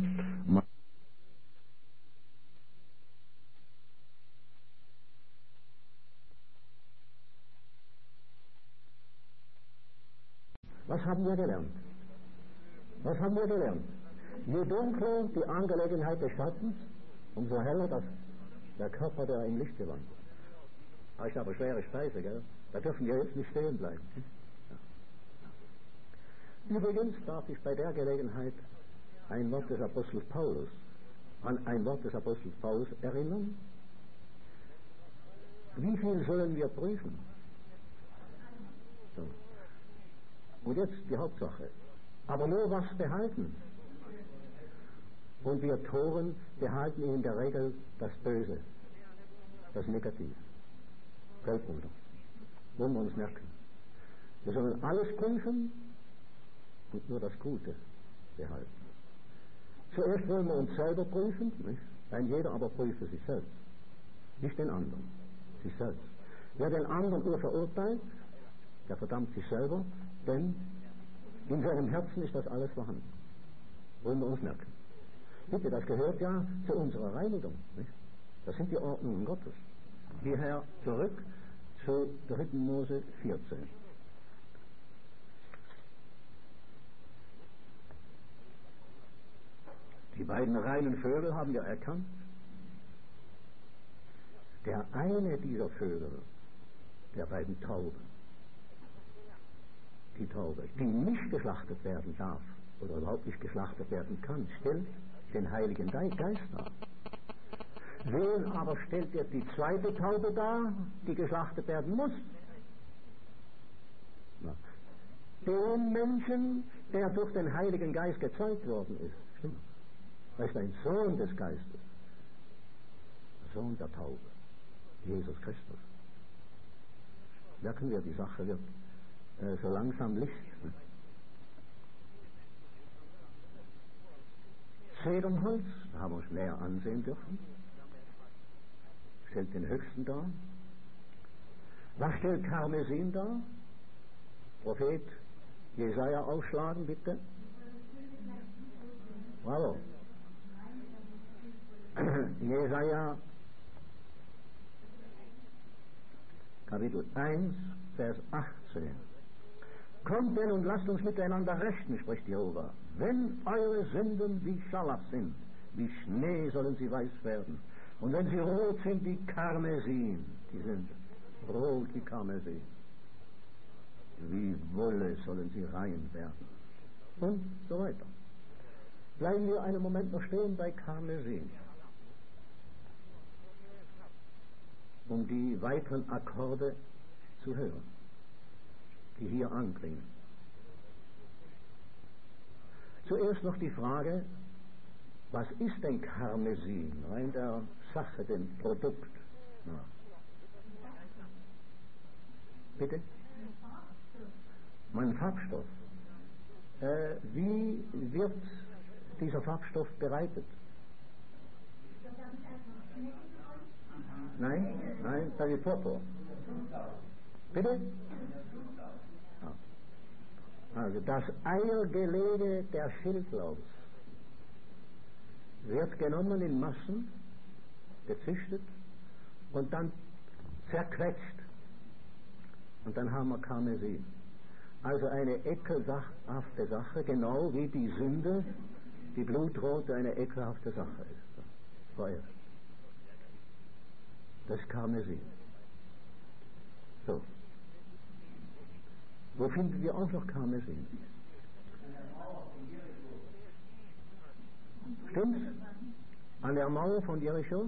Was haben wir gelernt? Was haben wir gelernt? Je dunkler die Angelegenheit des Schattens, umso heller der Körper, der im Licht gewandt. Das ist aber schwere Speise, gell? Da dürfen wir jetzt nicht stehen bleiben. Ja. Übrigens darf ich bei der Gelegenheit an ein Wort des Apostels Paulus erinnern. Wie viel sollen wir prüfen? So. Und jetzt die Hauptsache. Aber nur was behalten. Und wir Toren behalten in der Regel das Böse, das Negativ. Gell, Bruder? Wollen wir uns merken. Wir sollen alles prüfen, und nur das Gute behalten. Zuerst wollen wir uns selber prüfen, nicht? Ein jeder aber prüfe sich selbst, nicht den anderen, sich selbst. Wer den anderen nur verurteilt, der verdammt sich selber, denn in seinem Herzen ist das alles vorhanden. Wollen wir uns merken. Bitte, das gehört ja zu unserer Reinigung, nicht? Das sind die Ordnungen Gottes. Hierher zurück zu 3. Mose 14. Die beiden reinen Vögel haben wir erkannt. Der eine dieser Vögel, der beiden Tauben, die Taube, die nicht geschlachtet werden darf oder überhaupt nicht geschlachtet werden kann, stellt den Heiligen Geist dar. Wen aber stellt er die zweite Taube dar, die geschlachtet werden muss? Na, den Menschen, der durch den Heiligen Geist gezeugt worden ist. Stimmt. Er ist ein Sohn des Geistes, Sohn der Taube, Jesus Christus. Merken wir, die Sache wird so langsam Licht. Zedernholz, da haben wir uns näher ansehen dürfen, stellt den Höchsten dar. Was stellt Karmesin dar? Prophet Jesaja aufschlagen, bitte. Bravo. Jesaja Kapitel 1, Vers 18. Kommt denn und lasst uns miteinander rechten, spricht Jehova. Wenn eure Sünden wie Scharlach sind, wie Schnee sollen sie weiß werden. Und wenn sie rot sind wie Karmesin, die sind rot wie Karmesin, wie Wolle sollen sie rein werden. Und so weiter. Bleiben wir einen Moment noch stehen bei Karmesin, um die weiteren Akkorde zu hören, die hier anklingen. Zuerst noch die Frage, was ist denn Karmesin? Rein der Sache, dem Produkt nach. Bitte? Mein Farbstoff. Wie wird dieser Farbstoff bereitet? Nein, das ist Purpur. Bitte? Ja. Also das Eiergelege der Schildlaus wird genommen in Massen, gezüchtet und dann zerquetscht. Und dann haben wir Karmesin. Also eine ekelhafte Sache, genau wie die Sünde, die Blutrote, eine ekelhafte Sache ist. Feuer. Das ist Karmesin. So. Wo finden wir auch noch Karmesin? Stimmt's? An der Mauer von Jericho?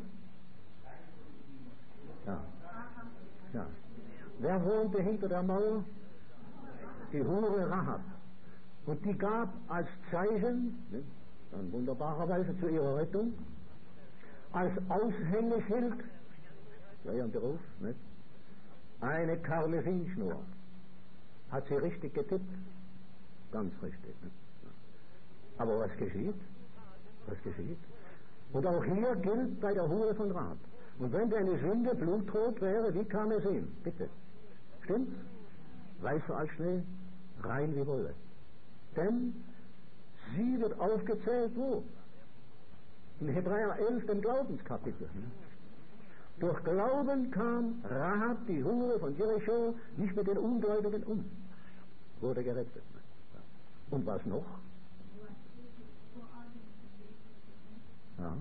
Ja. Ja. Wer wohnte hinter der Mauer? Die Hure Rahab. Und die gab als Zeichen, ne, dann wunderbarerweise zu ihrer Rettung, als Aushängeschild, ja, ihren Beruf, ne, eine Karmesinschnur. Hat sie richtig getippt? Ganz richtig. Ne? Aber was geschieht? Was geschieht? Und auch hier gilt bei der Hure von Rahab. Und wenn deine Sünde blutrot wäre, wie Karmesin? Bitte. Stimmt's? Weißer als Schnee, rein wie Wolle. Denn sie wird aufgezählt, wo? In Hebräer 11, dem Glaubenskapitel. Durch Glauben kam Rahab, die Hure von Jericho, nicht mit den Ungläubigen um. Wurde gerettet. Und was noch? Ja.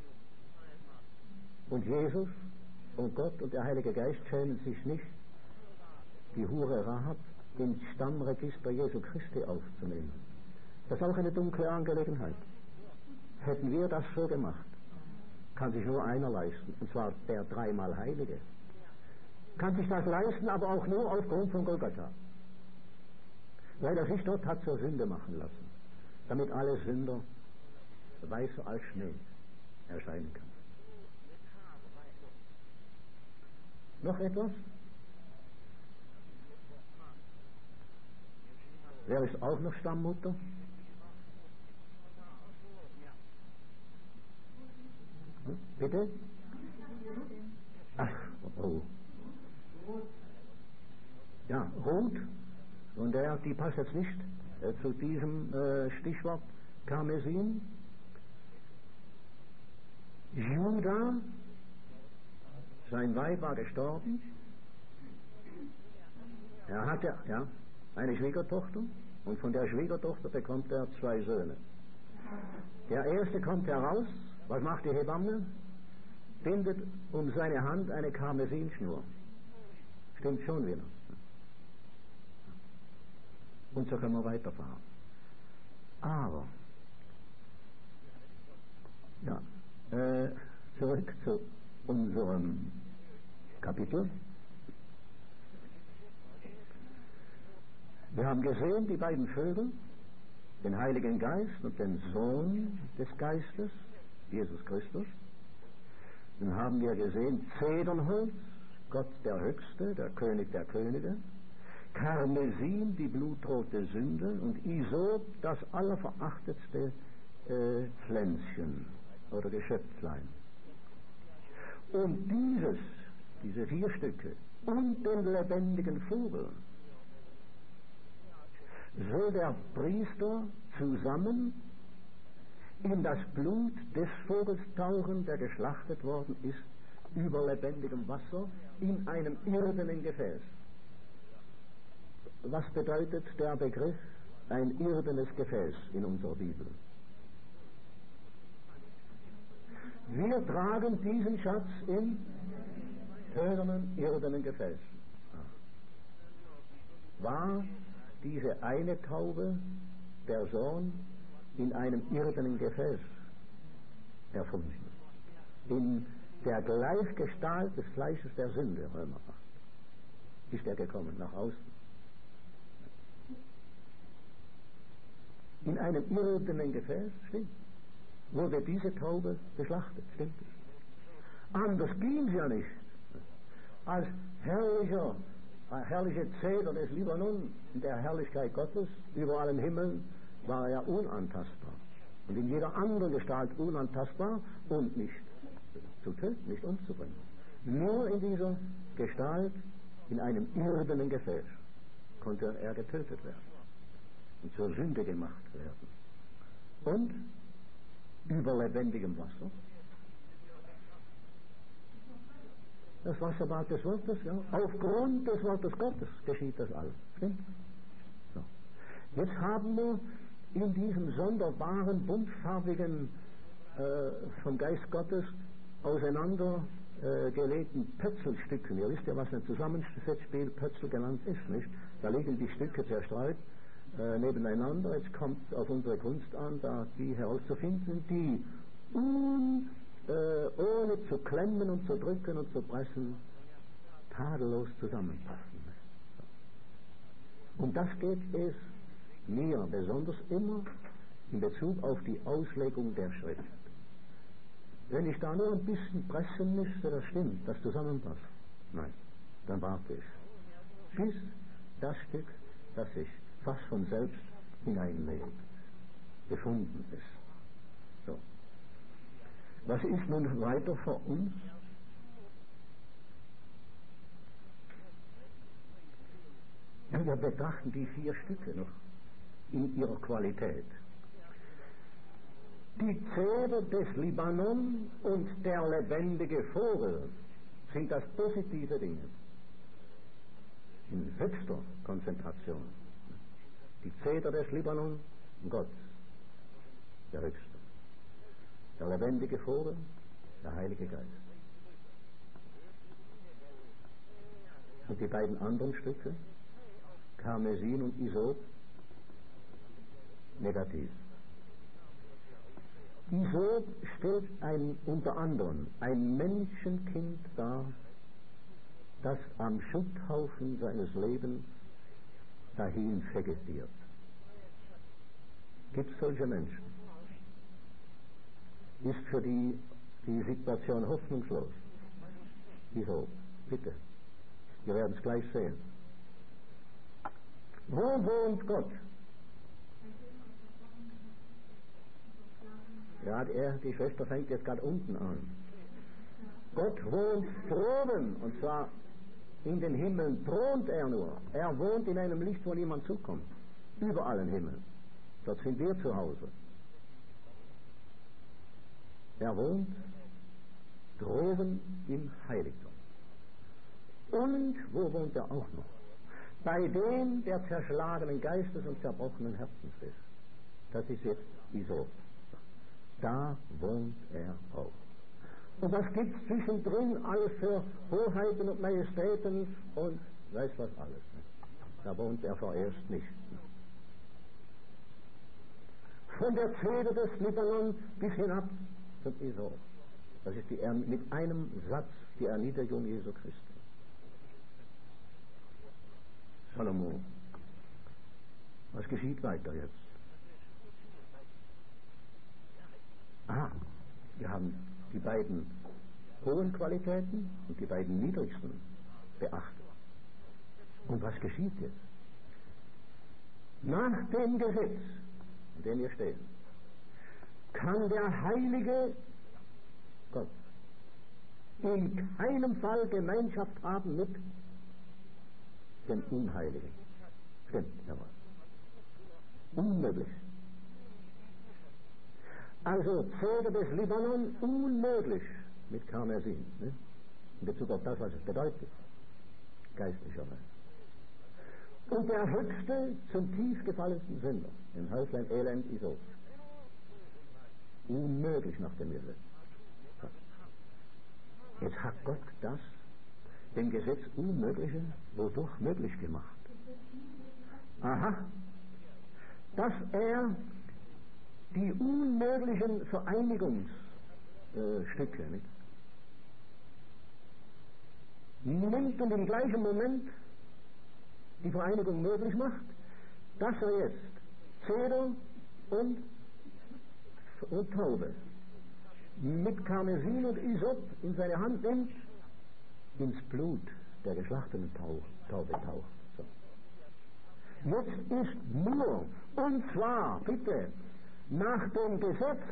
Und Jesus und Gott und der Heilige Geist schämen sich nicht, die Hure Rahab ins Stammregister Jesu Christi aufzunehmen. Das ist auch eine dunkle Angelegenheit. Hätten wir das so gemacht, kann sich nur einer leisten, und zwar der dreimal Heilige. Kann sich das leisten, aber auch nur aufgrund von Golgatha. Weil er sich dort hat zur Sünde machen lassen, damit alle Sünder weißer als Schnee erscheinen kann. Noch etwas? Wer ist auch noch Stammmutter? Bitte? Ach, oh. Ja, Ruth. Und die passt jetzt nicht zu diesem Stichwort Karmesin. Judah, sein Weib war gestorben. Er hatte eine Schwiegertochter und von der Schwiegertochter bekommt er 2 Söhne. Der erste kommt heraus, was macht die Hebamme? Bindet um seine Hand eine Karmesinschnur. Stimmt schon wieder. Und so können wir weiterfahren. Aber, zurück zu unserem Kapitel. Wir haben gesehen, die beiden Vögel, den Heiligen Geist und den Sohn des Geistes, Jesus Christus. Dann haben wir gesehen, Zedernholz, Gott der Höchste, der König der Könige, Karmesin, die blutrote Sünde, und Isop, das allerverachtetste Pflänzchen oder Geschöpflein. Und diese 4 Stücke und den lebendigen Vogel soll der Priester zusammen in das Blut des Vogels tauchen, der geschlachtet worden ist, über lebendigem Wasser in einem irdenen Gefäß. Was bedeutet der Begriff ein irdenes Gefäß in unserer Bibel? Wir tragen diesen Schatz in tönernen, irdenen Gefäß. War diese eine Taube, der Sohn, in einem irdenen Gefäß erfunden? In der Gleichgestalt des Fleisches der Sünde, Römer 8, ist er gekommen, nach außen. In einem irdenen Gefäß, stimmt, wurde diese Taube geschlachtet, stimmt es. Anders ging es ja nicht. Als herrliche Zeder des Libanon, in der Herrlichkeit Gottes, über allem Himmel, war er unantastbar. Und in jeder anderen Gestalt unantastbar und nicht zu töten, nicht umzubringen. Nur in dieser Gestalt, in einem irdenen Gefäß, konnte er getötet werden und zur Sünde gemacht werden. Und über lebendigem Wasser. Das Wasserbad des Wortes, ja. Aufgrund des Wortes Gottes geschieht das alles. Stimmt? So. Jetzt haben wir in diesem sonderbaren, buntfarbigen, vom Geist Gottes auseinandergelegten Pötzelstücken. Ihr wisst ja, was ein Zusammensetzspiel Pötzel genannt ist, nicht? Da liegen die Stücke zerstreut nebeneinander. Jetzt kommt es auf unsere Kunst an, da die herauszufinden, die ohne zu klemmen und zu drücken und zu pressen, tadellos zusammenpassen. Und das geht es mir besonders immer in Bezug auf die Auslegung der Schrift. Wenn ich da nur ein bisschen pressen müsste, das stimmt, das zusammenpasst. Nein, dann warte ich, bis das Stück, das sich fast von selbst hineinlegt, gefunden ist. So. Was ist nun weiter vor uns? Ja, wir betrachten die 4 Stücke noch in ihrer Qualität. Die Zeder des Libanon und der lebendige Vogel sind das positive Dinge. In höchster Konzentration. Die Zeder des Libanon, Gott, der Höchste. Der lebendige Vogel, der Heilige Geist. Und die beiden anderen Stücke, Karmesin und Isop, negativ. Isop stellt unter anderem ein Menschenkind dar, das am Schutthaufen seines Lebens dahin vegetiert. Gibt es solche Menschen? Ist für die Situation hoffnungslos? Wieso? Bitte. Wir werden es gleich sehen. Wo wohnt Gott? Ja, die Schwester fängt jetzt gerade unten an. Gott wohnt droben, und zwar in den Himmeln thront er nur. Er wohnt in einem Licht, wo niemand zukommt. Über allen Himmeln. Dort sind wir zu Hause. Er wohnt droben im Heiligtum. Und wo wohnt er auch noch? Bei dem, der zerschlagenen Geistes und zerbrochenen Herzens ist. Das ist jetzt Isop. Da wohnt er auch. Und was gibt es zwischendrin alles für Hoheiten und Majestäten und weiß was alles. Da wohnt er vorerst nicht. Von der Zeder des Libanon bis hinab zum Isop. Das ist mit einem Satz die Erniedrigung Jesu Christi. Salomo. Was geschieht weiter jetzt? Aha, wir haben die beiden hohen Qualitäten und die beiden niedrigsten beachtet. Und was geschieht jetzt? Nach dem Gesetz, in dem wir stehen, kann der heilige Gott in keinem Fall Gemeinschaft haben mit dem Unheiligen. Stimmt, jawohl. Unmöglich. Also Zeder des Libanon unmöglich mit Karmesin, ne? In Bezug auf das, was es bedeutet, geistlicherweise. Und der höchste zum tief gefallensten Sünder, im Häuslein Elend Isop. Unmöglich nach dem Gesetz. Jetzt hat Gott das dem Gesetz Unmögliche wodurch möglich gemacht. Aha, dass er die unmöglichen Vereinigungsstücke nimmt und im gleichen Moment die Vereinigung möglich macht, dass er jetzt Zeder und Taube mit Karmesin und Isop in seine Hand nimmt, ins Blut der geschlachteten Taube taucht. So. Jetzt ist nur, und zwar, bitte, nach dem Gesetz,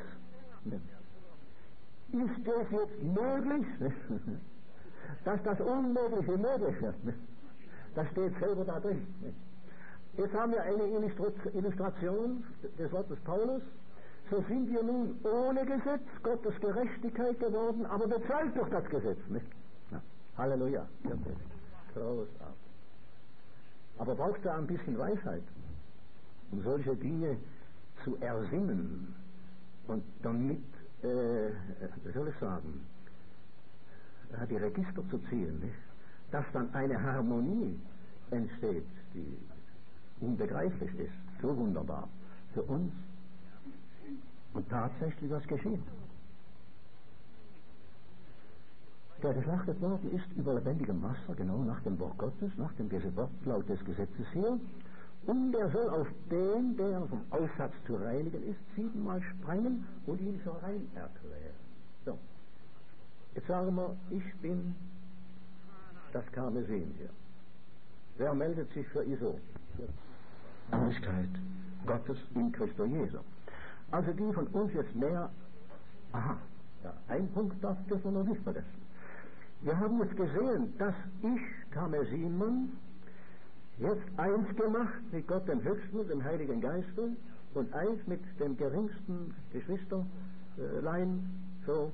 ist es jetzt möglich, dass das Unmögliche möglich wird. Das steht selber da drin. Jetzt haben wir eine Illustration des Wortes Paulus. So sind wir nun ohne Gesetz Gottes Gerechtigkeit geworden, aber bezahlt durch das Gesetz. Nicht? Ja. Halleluja. Großartig. Aber brauchst du ein bisschen Weisheit, um solche Dinge zu ersinnen und damit, wie soll ich sagen, die Register zu ziehen, nicht? Dass dann eine Harmonie entsteht, die unbegreiflich ist, so wunderbar für uns. Und tatsächlich was geschehen. Der geschlachtet worden ist über lebendigem Wasser, genau nach dem Wort Gottes, nach dem Wortlaut des Gesetzes hier. Und er soll auf den, der vom Aussatz zu reinigen ist, 7-mal sprengen und ihn für rein erklären. So. Jetzt sagen wir, ich bin das Karmesin hier. Wer meldet sich für Isop? Herrlichkeit Gottes in Christo Jesu. Also die von uns jetzt mehr, aha, ja, ein Punkt dürfen wir noch nicht vergessen. Wir haben jetzt gesehen, dass ich, Karmesinmann, jetzt eins gemacht mit Gott dem Höchsten, dem Heiligen Geiste, und eins mit dem geringsten Geschwisterlein, so,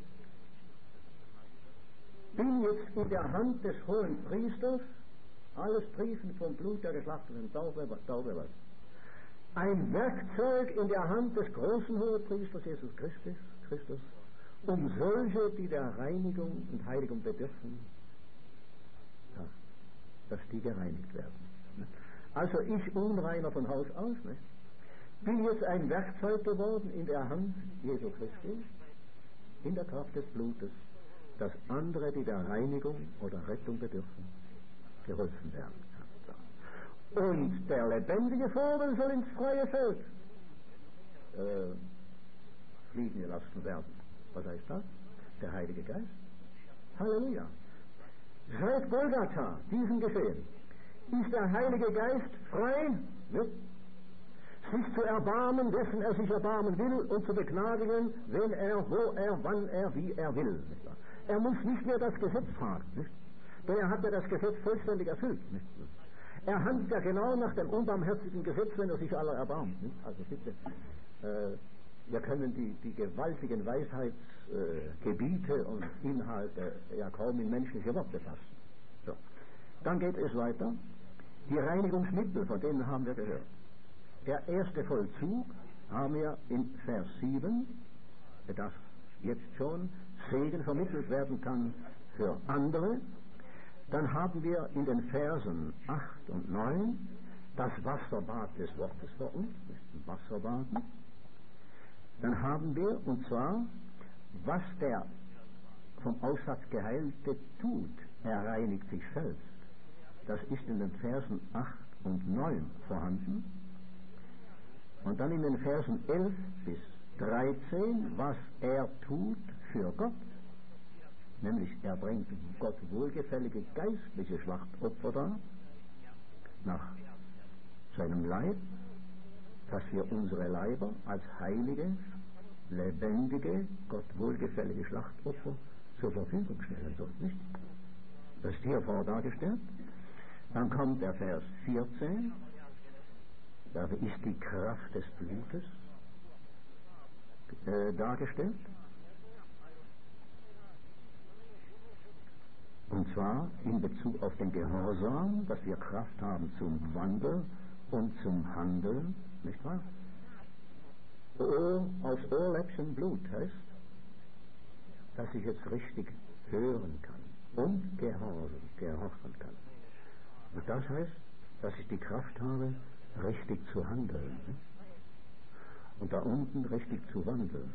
bin jetzt in der Hand des hohen Priesters, alles triefend vom Blut der geschlachteten Taube was. Ein Werkzeug in der Hand des großen Hohepriesters Jesus Christus, um solche, die der Reinigung und Heiligung bedürfen, ja, dass die gereinigt werden. Also ich, Unreiner von Haus aus, ne, bin jetzt ein Werkzeug geworden in der Hand Jesu Christi, in der Kraft des Blutes, dass andere, die der Reinigung oder Rettung bedürfen, geholfen werden. Und der lebendige Vogel soll ins freie Feld fliegen gelassen werden. Was heißt das? Der Heilige Geist. Halleluja. Seit Golgatha, diesem Geschehen, ist der Heilige Geist frei. Ne? sich zu erbarmen, dessen er sich erbarmen will, und zu begnadigen, wenn er, wo er, wann er, wie er will. Er muss nicht mehr das Gesetz fragen, nicht? Denn er hat ja das Gesetz vollständig erfüllt. Nicht? Er handelt ja genau nach dem unbarmherzigen Gesetz, wenn er sich aller erbarmt. Nicht? Also bitte, wir können die gewaltigen Weisheitsgebiete und Inhalte ja kaum in menschliche Worte fassen. So. Dann geht es weiter. Die Reinigungsmittel, von denen haben wir gehört. Der erste Vollzug haben wir in Vers 7, dass jetzt schon Segen vermittelt werden kann für andere. Dann haben wir in den Versen 8 und 9 das Wasserbad des Wortes vor uns, das Wasserbaden. Dann haben wir, und zwar, was der vom Aussatz Geheilte tut, er reinigt sich selbst. Das ist in den Versen 8 und 9 vorhanden. Und dann in den Versen 11 bis 13, was er tut für Gott. Nämlich er bringt Gott wohlgefällige geistliche Schlachtopfer dar, nach seinem Leib, dass wir unsere Leiber als heilige, lebendige, Gott wohlgefällige Schlachtopfer zur Verfügung stellen sollen, nicht? Das ist hier vor dargestellt. Dann kommt der Vers 14, da ist die Kraft des Blutes dargestellt. Und zwar in Bezug auf den Gehorsam, dass wir Kraft haben zum Wandel und zum Handeln, nicht wahr? Aus Ohrläppchen Blut heißt, dass ich jetzt richtig hören kann und gehorchen kann. Und das heißt, dass ich die Kraft habe, richtig zu handeln. Und da unten richtig zu wandeln.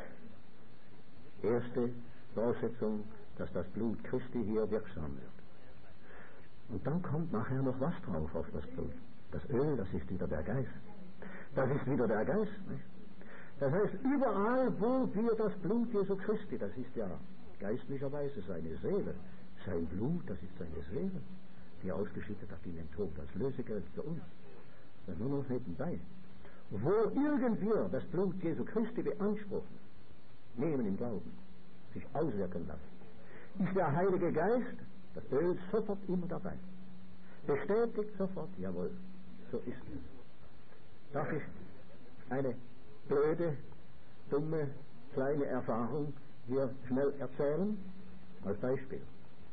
Erste Voraussetzung, dass das Blut Christi hier wirksam wird. Und dann kommt nachher noch was drauf auf das Blut. Das Öl, das ist wieder der Geist. Das ist wieder der Geist, nicht? Das heißt, überall, wo wir das Blut Jesu Christi, das ist ja geistlicherweise seine Seele, sein Blut, das ist seine Seele, die er ausgeschüttet hat in den Tod als Lösegeld für uns. Das nur noch nebenbei. Wo irgend wir das Blut Jesu Christi beanspruchen, nehmen im Glauben, sich auswirken lassen, ist der Heilige Geist, das Öl, sofort immer dabei. Bestätigt sofort, jawohl, so ist es. Darf ich eine blöde, dumme, kleine Erfahrung hier schnell erzählen? Als Beispiel.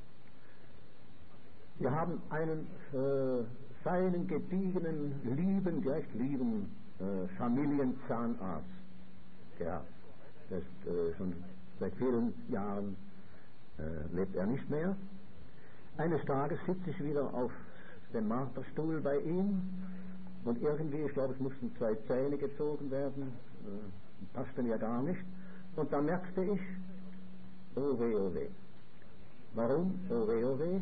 Wir haben einen feinen, gediegenen, lieben Familienzahnarzt gehabt. Das schon seit vielen Jahren lebt er nicht mehr. Eines Tages sitze ich wieder auf dem Marterstuhl bei ihm und irgendwie, ich glaube, es mussten 2 Zähne gezogen werden, passten ja gar nicht. Und da merkte ich, oh weh, oh weh. Warum? Oh weh, oh weh.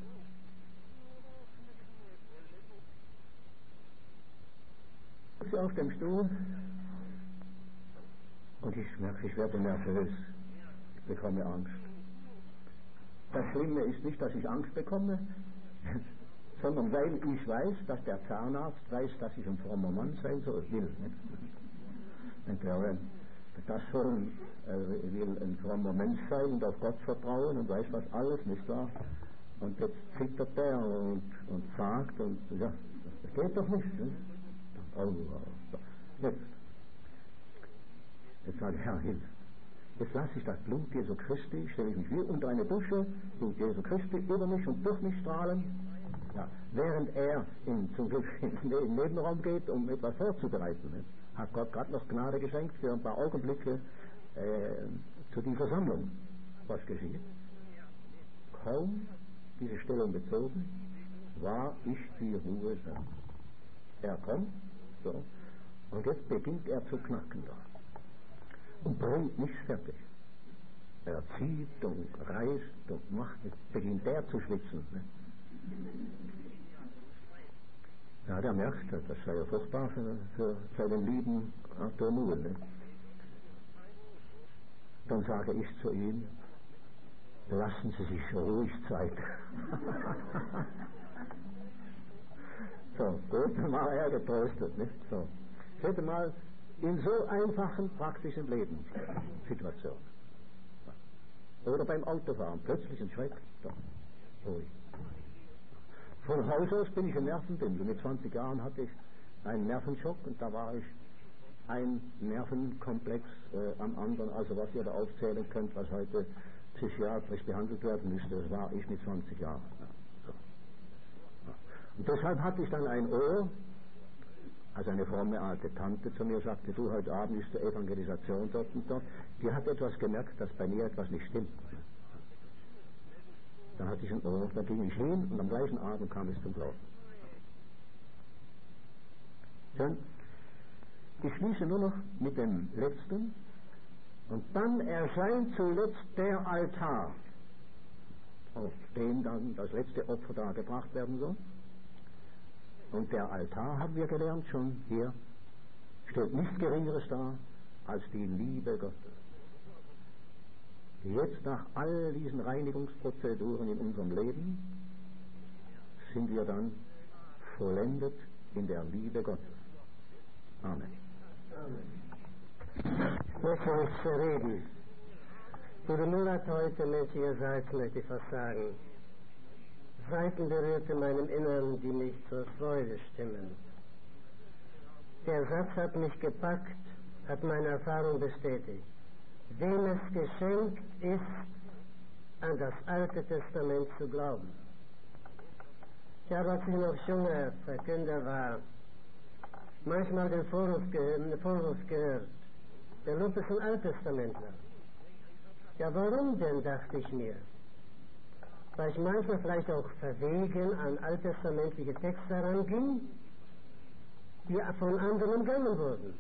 Ich sitze auf dem Stuhl und ich merke, ich werde nervös. Ich bekomme Angst. Das Schlimme ist nicht, dass ich Angst bekomme, sondern weil ich weiß, dass der Zahnarzt weiß, dass ich ein frommer Mann sein soll, will. Und das schon will ein frommer Mensch sein und auf Gott vertrauen und weiß was alles, nicht wahr? Und jetzt zittert er und sagt und ja, das geht doch nicht. Ne? Jetzt sage ich, Herr, hilf. Jetzt lasse ich das Blut Jesu Christi, stelle ich mich wie unter eine Dusche, Blut Jesu Christi über mich und durch mich strahlen. Ja, während er zum Glück in den Nebenraum geht, um etwas vorzubereiten, hat Gott gerade noch Gnade geschenkt für ein paar Augenblicke zu die Versammlung. Was geschieht? Kaum diese Stellung bezogen, war ich die Ruhe da. Er kommt, so, und jetzt beginnt er zu knacken da. Und bringt nicht fertig. Er zieht und reißt und macht, jetzt beginnt der zu schwitzen. Ne? Ja, der merkt, das sei ja furchtbar für seinen lieben Arthur Muhl. Ne? Dann sage ich zu ihm, lassen Sie sich ruhig Zeit. So, gut, dann war er getröstet, nicht? So. Hätte mal in so einfachen, praktischen Lebenssituationen. Oder beim Autofahren, plötzlich ein Schreck. Doch, ruhig. Von Haus aus bin ich ein Nervenbündel. Mit 20 Jahren hatte ich einen Nervenschock und da war ich ein Nervenkomplex am anderen, also was ihr da aufzählen könnt, was heute psychiatrisch behandelt werden müsste, das war ich mit 20 Jahren. Ja, so. Ja. Und deshalb hatte ich dann ein Ohr, also eine fromme alte Tante zu mir sagte, du, heute Abend ist die Evangelisation dort und dort. Die hat etwas gemerkt, dass bei mir etwas nicht stimmt. Da hatte ich ein Ohr, da ging ich hin und am gleichen Abend kam es zum Glauben. Dann, ich schließe nur noch mit dem letzten. Und dann erscheint zuletzt der Altar, auf dem dann das letzte Opfer dargebracht werden soll. Und der Altar, haben wir gelernt schon hier, stellt nichts Geringeres dar als die Liebe Gottes. Jetzt nach all diesen Reinigungsprozeduren in unserem Leben sind wir dann vollendet in der Liebe Gottes. Amen. Ich möchte nichts reden. Bruder Müller hat heute menschlicherseits, möchte ich was sagen. Seiten berührte meinem Innern, die mich zur Freude stimmen. Der Satz hat mich gepackt, hat meine Erfahrung bestätigt. Wem es geschenkt ist, an das Alte Testament zu glauben. Ich habe, als ich noch junger Verkünder war, manchmal den Vorwurf gehört, der Lob ist ein Alttestamentler. Ja, warum denn, dachte ich mir. Weil ich manchmal vielleicht auch verwegen an alttestamentliche Texte heranging, die von anderen umgangen wurden.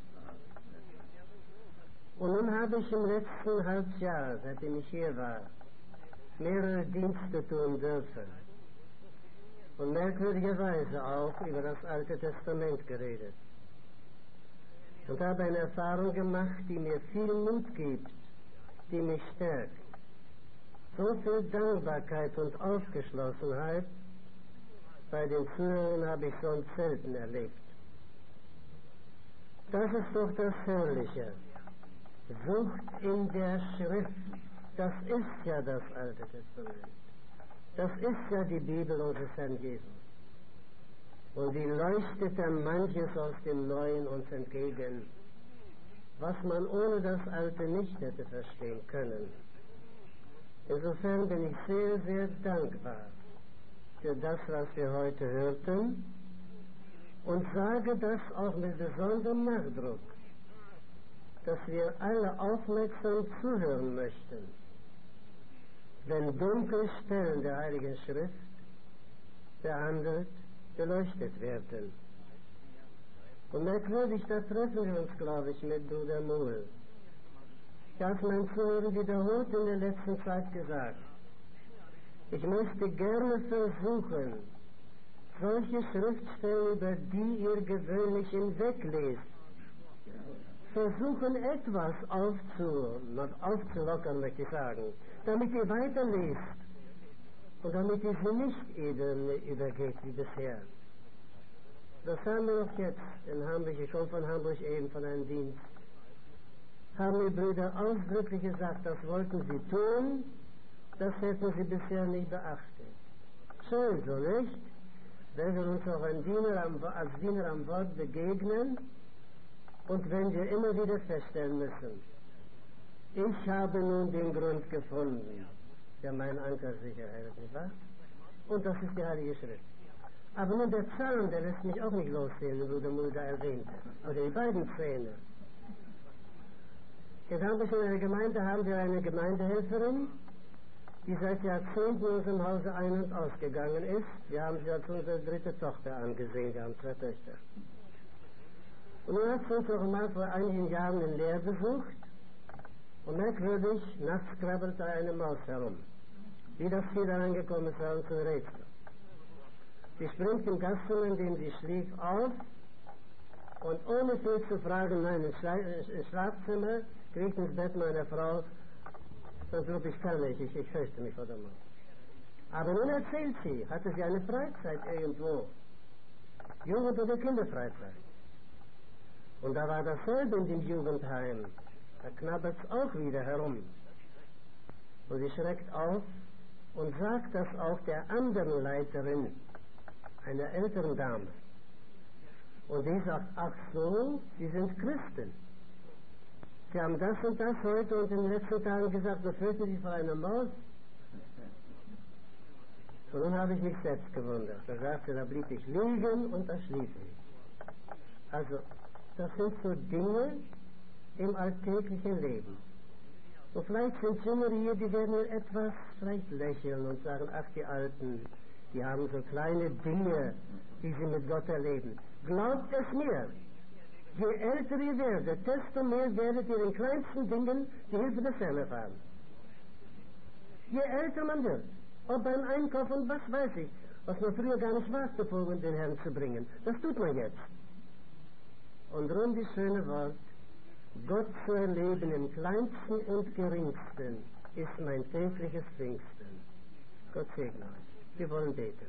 Und nun habe ich im letzten Halbjahr, seitdem ich hier war, mehrere Dienste tun dürfen. Und merkwürdigerweise auch über das Alte Testament geredet. Und habe eine Erfahrung gemacht, die mir viel Mut gibt, die mich stärkt. So viel Dankbarkeit und Aufgeschlossenheit bei den Zuhörern habe ich sonst selten erlebt. Das ist doch das Herrliche. Sucht in der Schrift. Das ist ja das Alte Testament. Das ist ja die Bibel unseres Herrn Jesus. Und die leuchtet dann manches aus dem Neuen uns entgegen, was man ohne das Alte nicht hätte verstehen können. Insofern bin ich sehr, sehr dankbar für das, was wir heute hörten und sage das auch mit besonderem Nachdruck, dass wir alle aufmerksam zuhören möchten, wenn dunkle Stellen der Heiligen Schrift behandelt, beleuchtet werden. Und merkwürdig, da treffen wir uns, glaube ich, mit Bruder Muhl. Ich habe mein Zuhörer wiederholt in der letzten Zeit gesagt, ich möchte gerne versuchen, solche Schriftstellen, über die ihr gewöhnlich hinweglest, versuchen etwas aufzulockern, möchte ich sagen, damit ihr weiterlest und damit ihr sie nicht eben übergeht wie bisher. Das haben wir noch jetzt in Hamburg, ich komme von Hamburg eben von einem Dienst, haben die Brüder ausdrücklich gesagt, das wollten sie tun, das hätten sie bisher nicht beachtet. Schön, so nicht? Wenn wir uns auch als Diener am Wort begegnen und wenn wir immer wieder feststellen müssen, ich habe nun den Grund gefunden, der meinen Anker sicher hält, nicht wahr? Und das ist die Heilige Schrift. Aber nun der Psalm, der lässt mich auch nicht lossehen, wie der Bruder erwähnte. Oder die beiden Psalme. Jetzt haben wir schon in der Gemeinde, haben wir eine Gemeindehelferin, die seit Jahrzehnten in unserem Hause ein- und ausgegangen ist. Wir haben sie als unsere dritte Tochter angesehen, wir haben 2 Töchter. Und nun hat sie uns noch einmal vor einigen Jahren in Lehr besucht und merkwürdig, nachts krabbelt da eine Maus herum. Wie das Vieh da angekommen ist, war uns ein Rätsel. Sie springt im Gastzimmer, in dem sie schlief, auf und ohne viel zu fragen, nein, ins Schlafzimmer, kriegt ins Bett meiner Frau, sonst rufe ich kann nicht, ich fürchte mich vor der Maus. Aber nun erzählt sie, hatte sie eine Freizeit irgendwo, Jugend- oder Kinderfreizeit. Und da war dasselbe in dem Jugendheim. Da knabbert es auch wieder herum. Und sie schreckt auf und sagt das auch der anderen Leiterin, einer älteren Dame. Und die sagt, ach so, Sie sind Christen. Sie haben das und das heute und in den letzten Tagen gesagt, so fürchten Sie vor einer Maus. Und nun habe ich mich selbst gewundert. Da sagte, da blieb ich liegen und da schlief ich. Also, das sind so Dinge im alltäglichen Leben. Und vielleicht sind Jüngere hier, die werden etwas vielleicht lächeln und sagen, ach, die Alten, die haben so kleine Dinge, die sie mit Gott erleben. Glaubt es mir, je älter ihr werdet, desto mehr werdet ihr in kleinsten Dingen die Hilfe des Herrn erfahren. Je älter man wird, ob beim Einkauf und was weiß ich, was man früher gar nicht wagte, vor den Herrn zu bringen, das tut man jetzt. Und darum das schöne Wort, Gott zu erleben im Kleinsten und Geringsten, ist mein tägliches Pfingsten. Gott segne euch. Wir wollen beten.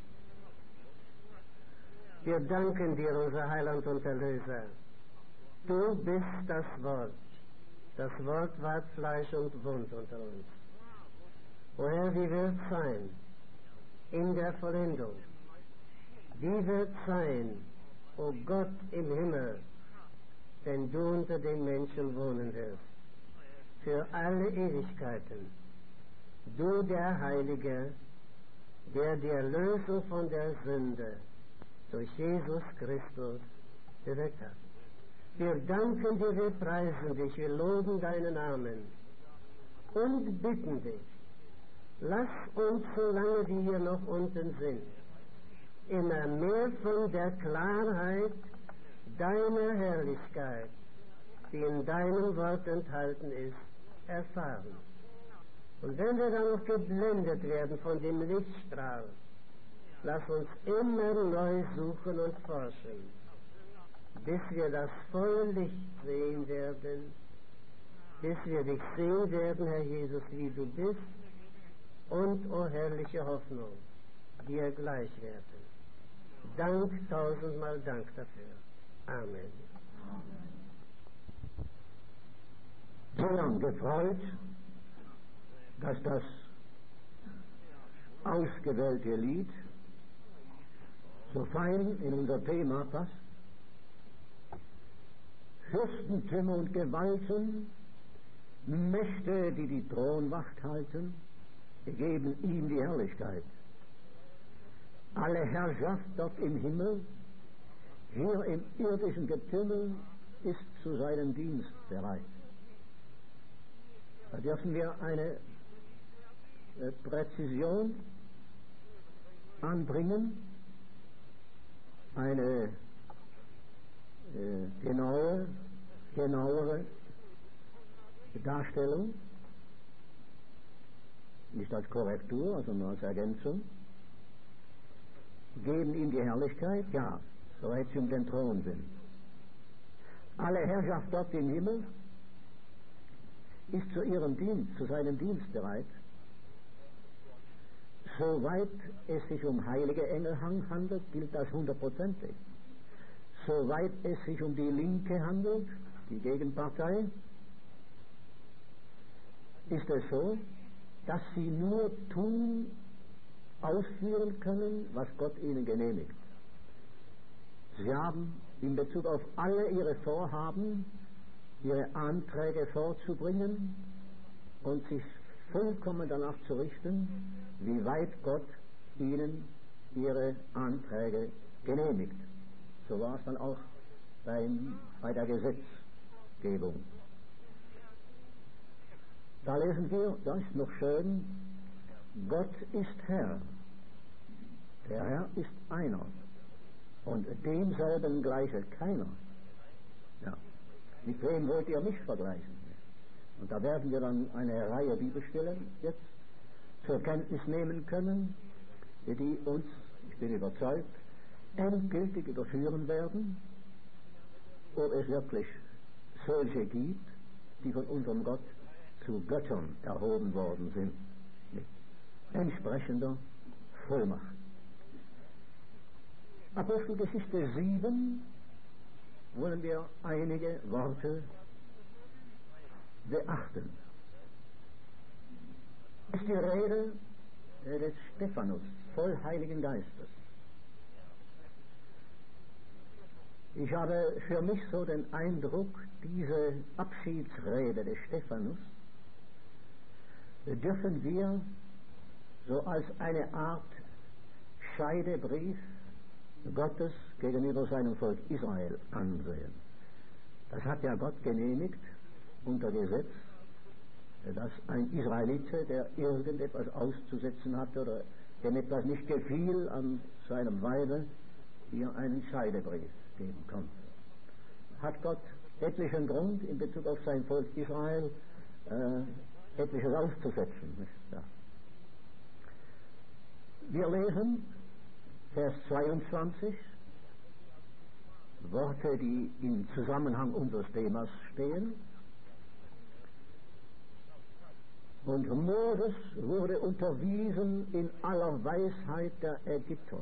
Wir danken dir, unser Heiland und Erlöser. Du bist das Wort. Das Wort ward Fleisch und wohnt unter uns. O Herr, wie wird sein in der Vollendung? Wie wird sein, o Gott im Himmel, wenn du unter den Menschen wohnen wirst, für alle Ewigkeiten. Du, der Heilige, der die Erlösung von der Sünde durch Jesus Christus bewirkt hat. Wir danken dir, wir preisen dich, wir loben deinen Namen und bitten dich, lass uns, solange wir hier noch unten sind, immer mehr von der Klarheit deiner Herrlichkeit, die in deinem Wort enthalten ist, erfahren. Und wenn wir dann noch geblendet werden von dem Lichtstrahl, lass uns immer neu suchen und forschen, bis wir das volle Licht sehen werden, bis wir dich sehen werden, Herr Jesus, wie du bist, und, o herrliche Hoffnung, dir gleich werden. Dank, tausendmal Dank dafür. Amen. Sehr gefreut, dass das ausgewählte Lied so fein in unser Thema passt. Fürstentümer und Gewalten, Mächte, die die Thronwacht halten, geben ihm die Herrlichkeit. Alle Herrschaft dort im Himmel, hier im irdischen Getümmel, ist zu seinem Dienst bereit. Da dürfen wir eine Präzision anbringen, eine genauere Darstellung, nicht als Korrektur, also nur als Ergänzung. Geben ihm die Herrlichkeit, ja, soweit sie um den Thron sind. Alle Herrschaft dort im Himmel ist zu ihrem Dienst, zu seinem Dienst bereit. Soweit es sich um heilige Engel handelt, gilt das 100%ig. Soweit es sich um die Linke handelt, die Gegenpartei, ist es so, dass sie nur tun, ausführen können, was Gott ihnen genehmigt. Sie haben in Bezug auf alle ihre Vorhaben, ihre Anträge vorzubringen und sich vollkommen danach zu richten, wie weit Gott ihnen ihre Anträge genehmigt. So war es dann auch bei der Gesetzgebung. Da lesen wir, das ist noch schön, Gott ist Herr. Der Herr ist einer. Und demselben gleiche keiner. Ja. Mit wem wollt ihr mich vergleichen? Und da werden wir dann eine Reihe Bibelstellen jetzt zur Kenntnis nehmen können, die uns, ich bin überzeugt, endgültig überführen werden, ob es wirklich solche gibt, die von unserem Gott zu Göttern erhoben worden sind, mit entsprechender Vollmacht. Apostelgeschichte 7 wollen wir einige Worte beachten. Es ist die Rede des Stephanus, voll Heiligen Geistes. Ich habe für mich so den Eindruck, diese Abschiedsrede des Stephanus dürfen wir so als eine Art Scheidebrief Gottes gegenüber seinem Volk Israel ansehen. Das hat ja Gott genehmigt unter Gesetz, dass ein Israelite, der irgendetwas auszusetzen hatte oder dem etwas nicht gefiel an seinem Weibe, hier einen Scheidebrief geben konnte. Hat Gott etlichen Grund in Bezug auf sein Volk Israel etliches auszusetzen. Nicht? Ja. Wir lesen Vers 22, Worte, die im Zusammenhang unseres Themas stehen. Und Moses wurde unterwiesen in aller Weisheit der Ägypter.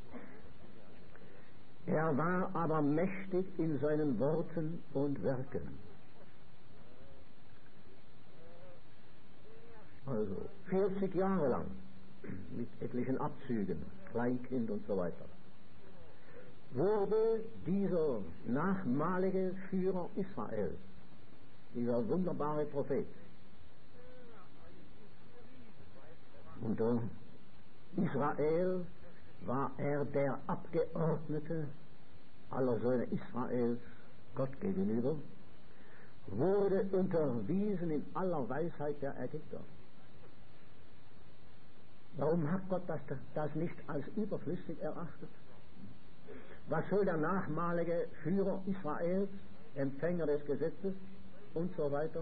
Er war aber mächtig in seinen Worten und Werken. Also 40 Jahre lang mit etlichen Abzügen, Kleinkind und so weiter, wurde dieser nachmalige Führer Israels, dieser wunderbare Prophet, unter Israel war er der Abgeordnete aller Söhne Israels Gott gegenüber, wurde unterwiesen in aller Weisheit der Ägypter. Warum hat Gott das nicht als überflüssig erachtet? Was soll der nachmalige Führer Israels, Empfänger des Gesetzes und so weiter,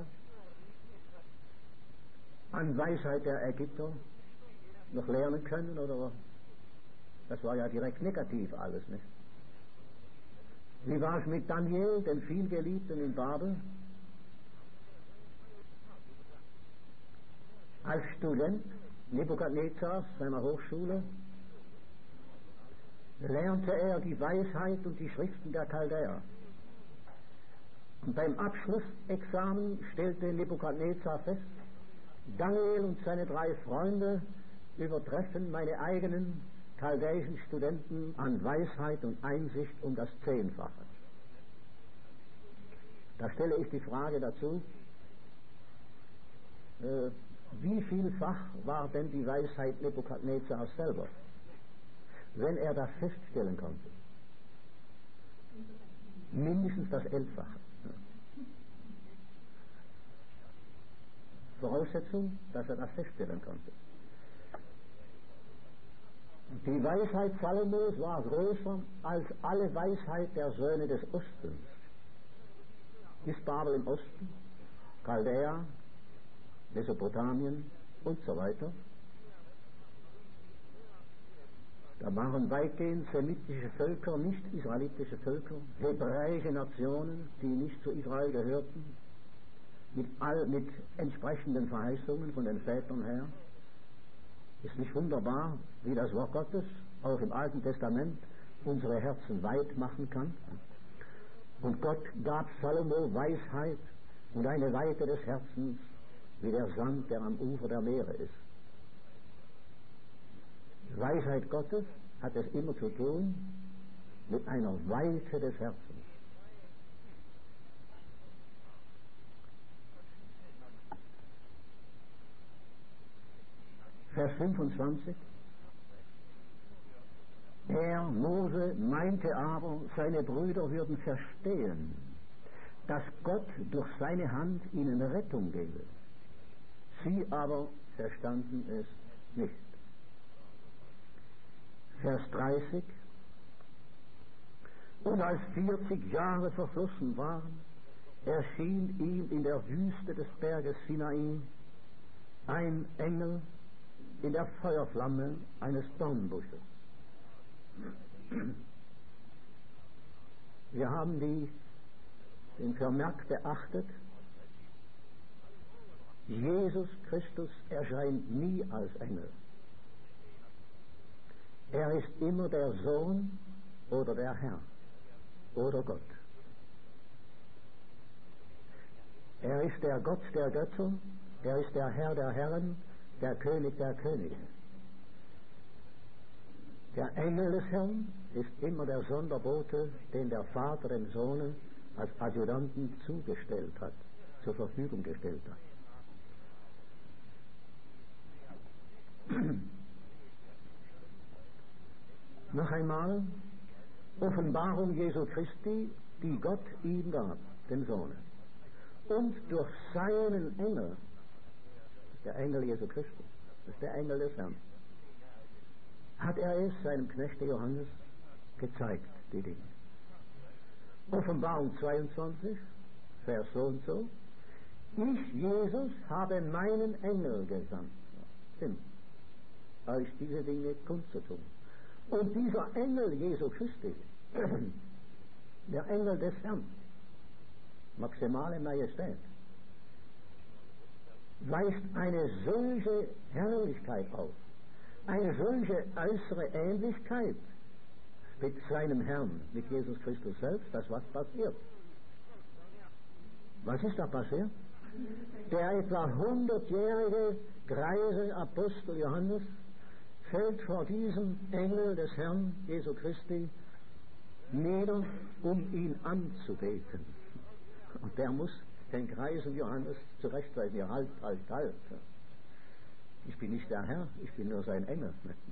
an Weisheit der Ägypter noch lernen können? Oder das war ja direkt negativ alles, nicht? Wie war es mit Daniel, dem vielgeliebten in Babel? Als Student Nebukadnezars, seiner Hochschule, lernte er die Weisheit und die Schriften der Chaldäer. Und beim Abschlussexamen stellte Nebukadnezar fest, Daniel und seine 3 Freunde übertreffen meine eigenen chaldäischen Studenten an Weisheit und Einsicht um das 10-fache. Da stelle ich die Frage dazu, wie vielfach war denn die Weisheit Nebukadnezars selber, wenn er das feststellen konnte? Mindestens das 11-fache. Voraussetzung, dass er das feststellen konnte. Die Weisheit Salomos war größer als alle Weisheit der Söhne des Ostens. Ist Babel im Osten, Chaldäa, Mesopotamien und so weiter. Da waren weitgehend semitische Völker, nicht israelitische Völker, hebräische Nationen, die nicht zu Israel gehörten, mit entsprechenden Verheißungen von den Vätern her. Ist nicht wunderbar, wie das Wort Gottes auch im Alten Testament unsere Herzen weit machen kann? Und Gott gab Salomo Weisheit und eine Weite des Herzens wie der Sand, der am Ufer der Meere ist. Weisheit Gottes hat es immer zu tun mit einer Weite des Herzens. Vers 25. Er, Mose, meinte aber, seine Brüder würden verstehen, dass Gott durch seine Hand ihnen Rettung gebe. Sie aber verstanden es nicht. Vers 30. Und als 40 Jahre verflossen waren, erschien ihm in der Wüste des Berges Sinai ein Engel in der Feuerflamme eines Dornbusches. Wir haben den Vermerk beachtet, Jesus Christus erscheint nie als Engel. Er ist immer der Sohn oder der Herr oder Gott. Er ist der Gott der Götter, er ist der Herr der Herren, der König der Könige. Der Engel des Herrn ist immer der Sonderbote, den der Vater dem Sohne als Adjutanten zugestellt hat, zur Verfügung gestellt hat. Noch einmal, Offenbarung Jesu Christi, die Gott ihm gab, dem Sohne. Und durch seinen Engel, der Engel Jesu Christi, das ist der Engel des Herrn, hat er es seinem Knechte Johannes gezeigt, die Dinge. Offenbarung 22, Vers so und so. Ich, Jesus, habe meinen Engel gesandt, stimmt, euch diese Dinge kundzutun. Und dieser Engel Jesu Christi, der Engel des Herrn, maximale Majestät, weist eine solche Herrlichkeit auf, eine solche äußere Ähnlichkeit mit seinem Herrn, mit Jesus Christus selbst, dass was passiert. Was ist da passiert? Der etwa 100-jährige greise Apostel Johannes fällt vor diesem Engel des Herrn Jesu Christi nieder, um ihn anzubeten. Und der muss den greisen Johannes zurechtweisen. Ja, halt. Ich bin nicht der Herr, ich bin nur sein Engel.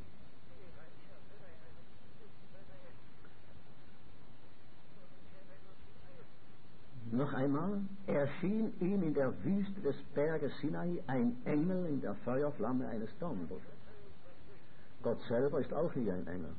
Noch einmal, erschien ihm in der Wüste des Berges Sinai ein Engel in der Feuerflamme eines Dornbusches. Gott selber ist auch nicht ein Engel.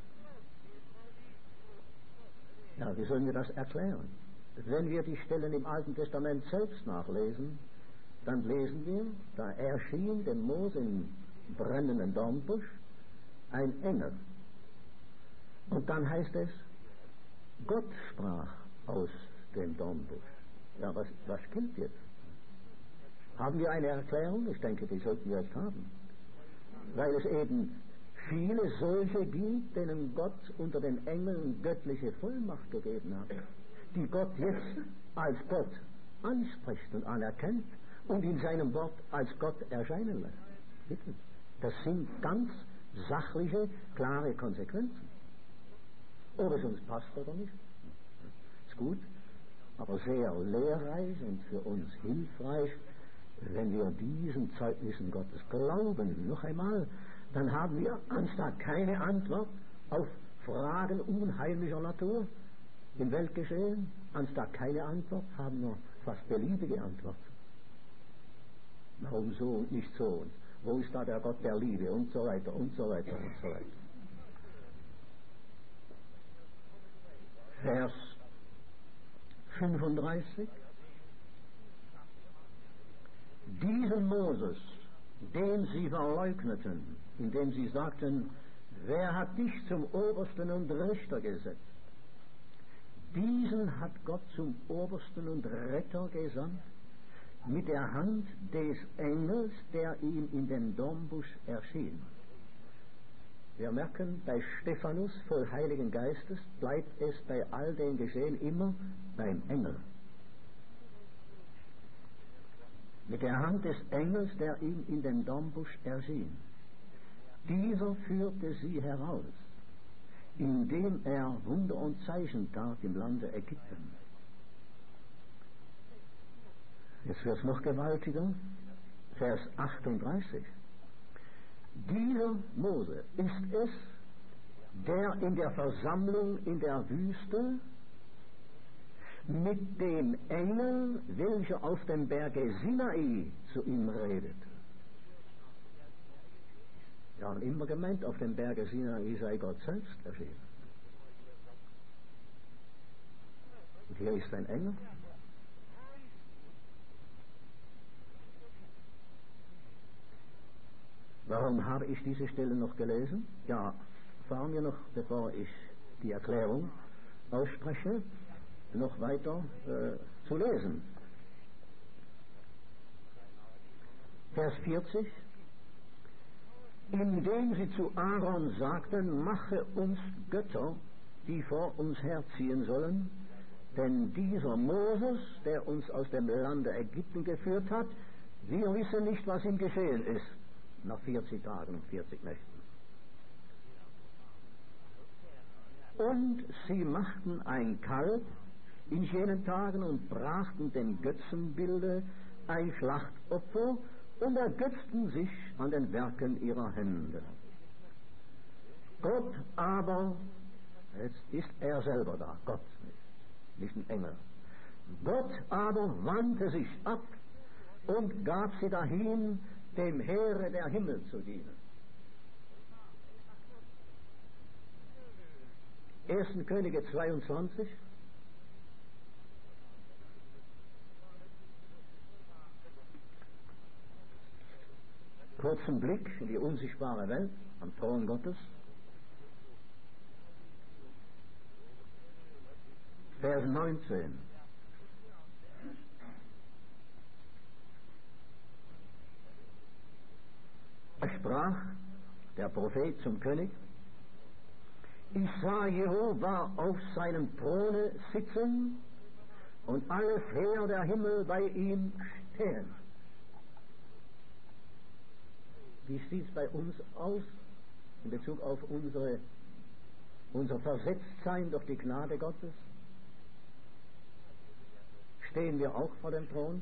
Ja, wie sollen wir das erklären? Wenn wir die Stellen im Alten Testament selbst nachlesen, dann lesen wir, da erschien dem Mose im brennenden Dornbusch ein Engel. Und dann heißt es, Gott sprach aus dem Dornbusch. Ja, was gilt jetzt? Haben wir eine Erklärung? Ich denke, die sollten wir jetzt haben. Weil es eben viele solche gibt, denen Gott unter den Engeln göttliche Vollmacht gegeben hat, die Gott jetzt als Gott anspricht und anerkennt und in seinem Wort als Gott erscheinen lässt. Bitte. Das sind ganz sachliche, klare Konsequenzen. Ob es uns passt oder nicht, ist gut, aber sehr lehrreich und für uns hilfreich, wenn wir diesen Zeugnissen Gottes glauben. Noch einmal, dann haben wir anstatt keine Antwort auf Fragen unheimlicher Natur im Weltgeschehen, anstatt keine Antwort, haben wir fast beliebige Antworten. Warum so und nicht so? Und wo ist da der Gott der Liebe? Und so weiter und so weiter und so weiter. Vers 35. Diesen Moses, den sie verleugneten, indem sie sagten, wer hat dich zum Obersten und Richter gesetzt? Diesen hat Gott zum Obersten und Retter gesandt mit der Hand des Engels, der ihm in dem Dornbusch erschien. Wir merken, bei Stephanus voll Heiligen Geistes bleibt es bei all den Geschehen immer beim Engel. Mit der Hand des Engels, der ihm in dem Dornbusch erschien. Dieser führte sie heraus, indem er Wunder und Zeichen tat im Lande Ägypten. Jetzt wird es noch gewaltiger. Vers 38. Dieser Mose ist es, der in der Versammlung in der Wüste mit dem Engel, welcher auf dem Berge Sinai zu ihm redet. Wir haben immer gemeint, auf dem Berge Sinai sei Gott selbst erschienen. Und hier ist ein Engel. Warum habe ich diese Stelle noch gelesen? Ja, fahren wir noch, bevor ich die Erklärung ausspreche, noch weiter zu lesen. Vers 40. Indem sie zu Aaron sagten, mache uns Götter, die vor uns herziehen sollen, Denn dieser Moses, der uns aus dem Lande Ägypten geführt hat, wir wissen nicht, was ihm geschehen ist nach 40 Tagen und 40 Nächten. Und sie machten ein Kalb in jenen Tagen und brachten dem Götzenbilde ein Schlachtopfer und ergötzten sich an den Werken ihrer Hände. Gott aber, jetzt ist er selber da, Gott, nicht ein Engel. Gott aber wandte sich ab und gab sie dahin, dem Heere der Himmel zu dienen. 1. Könige 22. Kurzen Blick in die unsichtbare Welt am Thron Gottes. Vers 19. Da sprach der Prophet zum König: Ich sah Jehova auf seinem Throne sitzen und alles Heer der Himmel bei ihm stehen. Wie sieht es bei uns aus in Bezug auf unser Versetztsein durch die Gnade Gottes? Stehen wir auch vor dem Thron?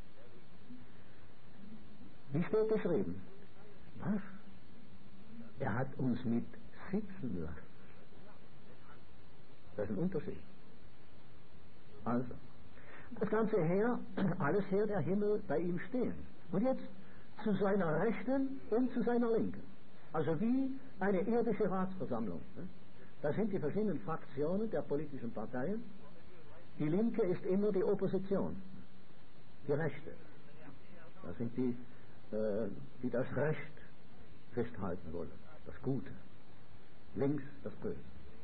Wie steht geschrieben? Was? Er hat uns mit sitzen lassen. Das ist ein Unterschied. Also, das ganze Heer, alles Heer der Himmel bei ihm stehen. Und jetzt zu seiner Rechten und zu seiner Linken. Also wie eine irdische Ratsversammlung. Da sind die verschiedenen Fraktionen der politischen Parteien. Die Linke ist immer die Opposition, die Rechte. Das sind die, die das Recht festhalten wollen, das Gute. Links das Böse.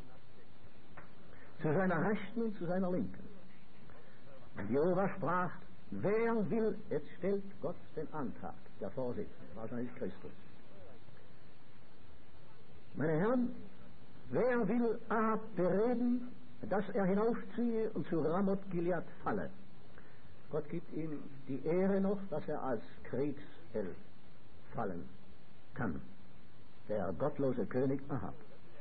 Zu seiner Rechten und zu seiner Linken. Und Jehova sprach: Wer will, jetzt stellt Gott den Antrag, der Vorsitzende, wahrscheinlich Christus. Meine Herren, wer will Ahab bereden, dass er hinaufziehe und zu Ramoth Gilead falle? Gott gibt ihm die Ehre noch, dass er als Kriegsheld fallen kann. Der gottlose König Ahab.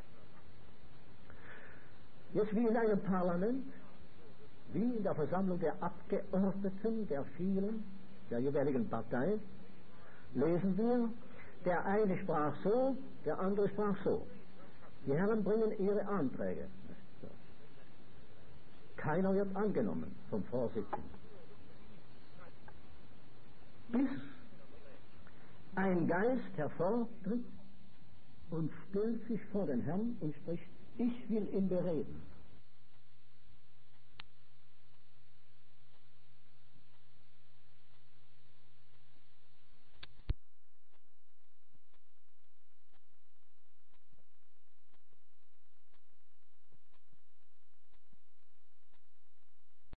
Jetzt wie in einem Parlament, wie in der Versammlung der Abgeordneten, der vielen, der jeweiligen Partei, lesen wir, der eine sprach so, der andere sprach so. Die Herren bringen ihre Anträge. Keiner wird angenommen vom Vorsitzenden. Bis ein Geist hervortritt und stellt sich vor den Herrn und spricht: Ich will ihn bereden.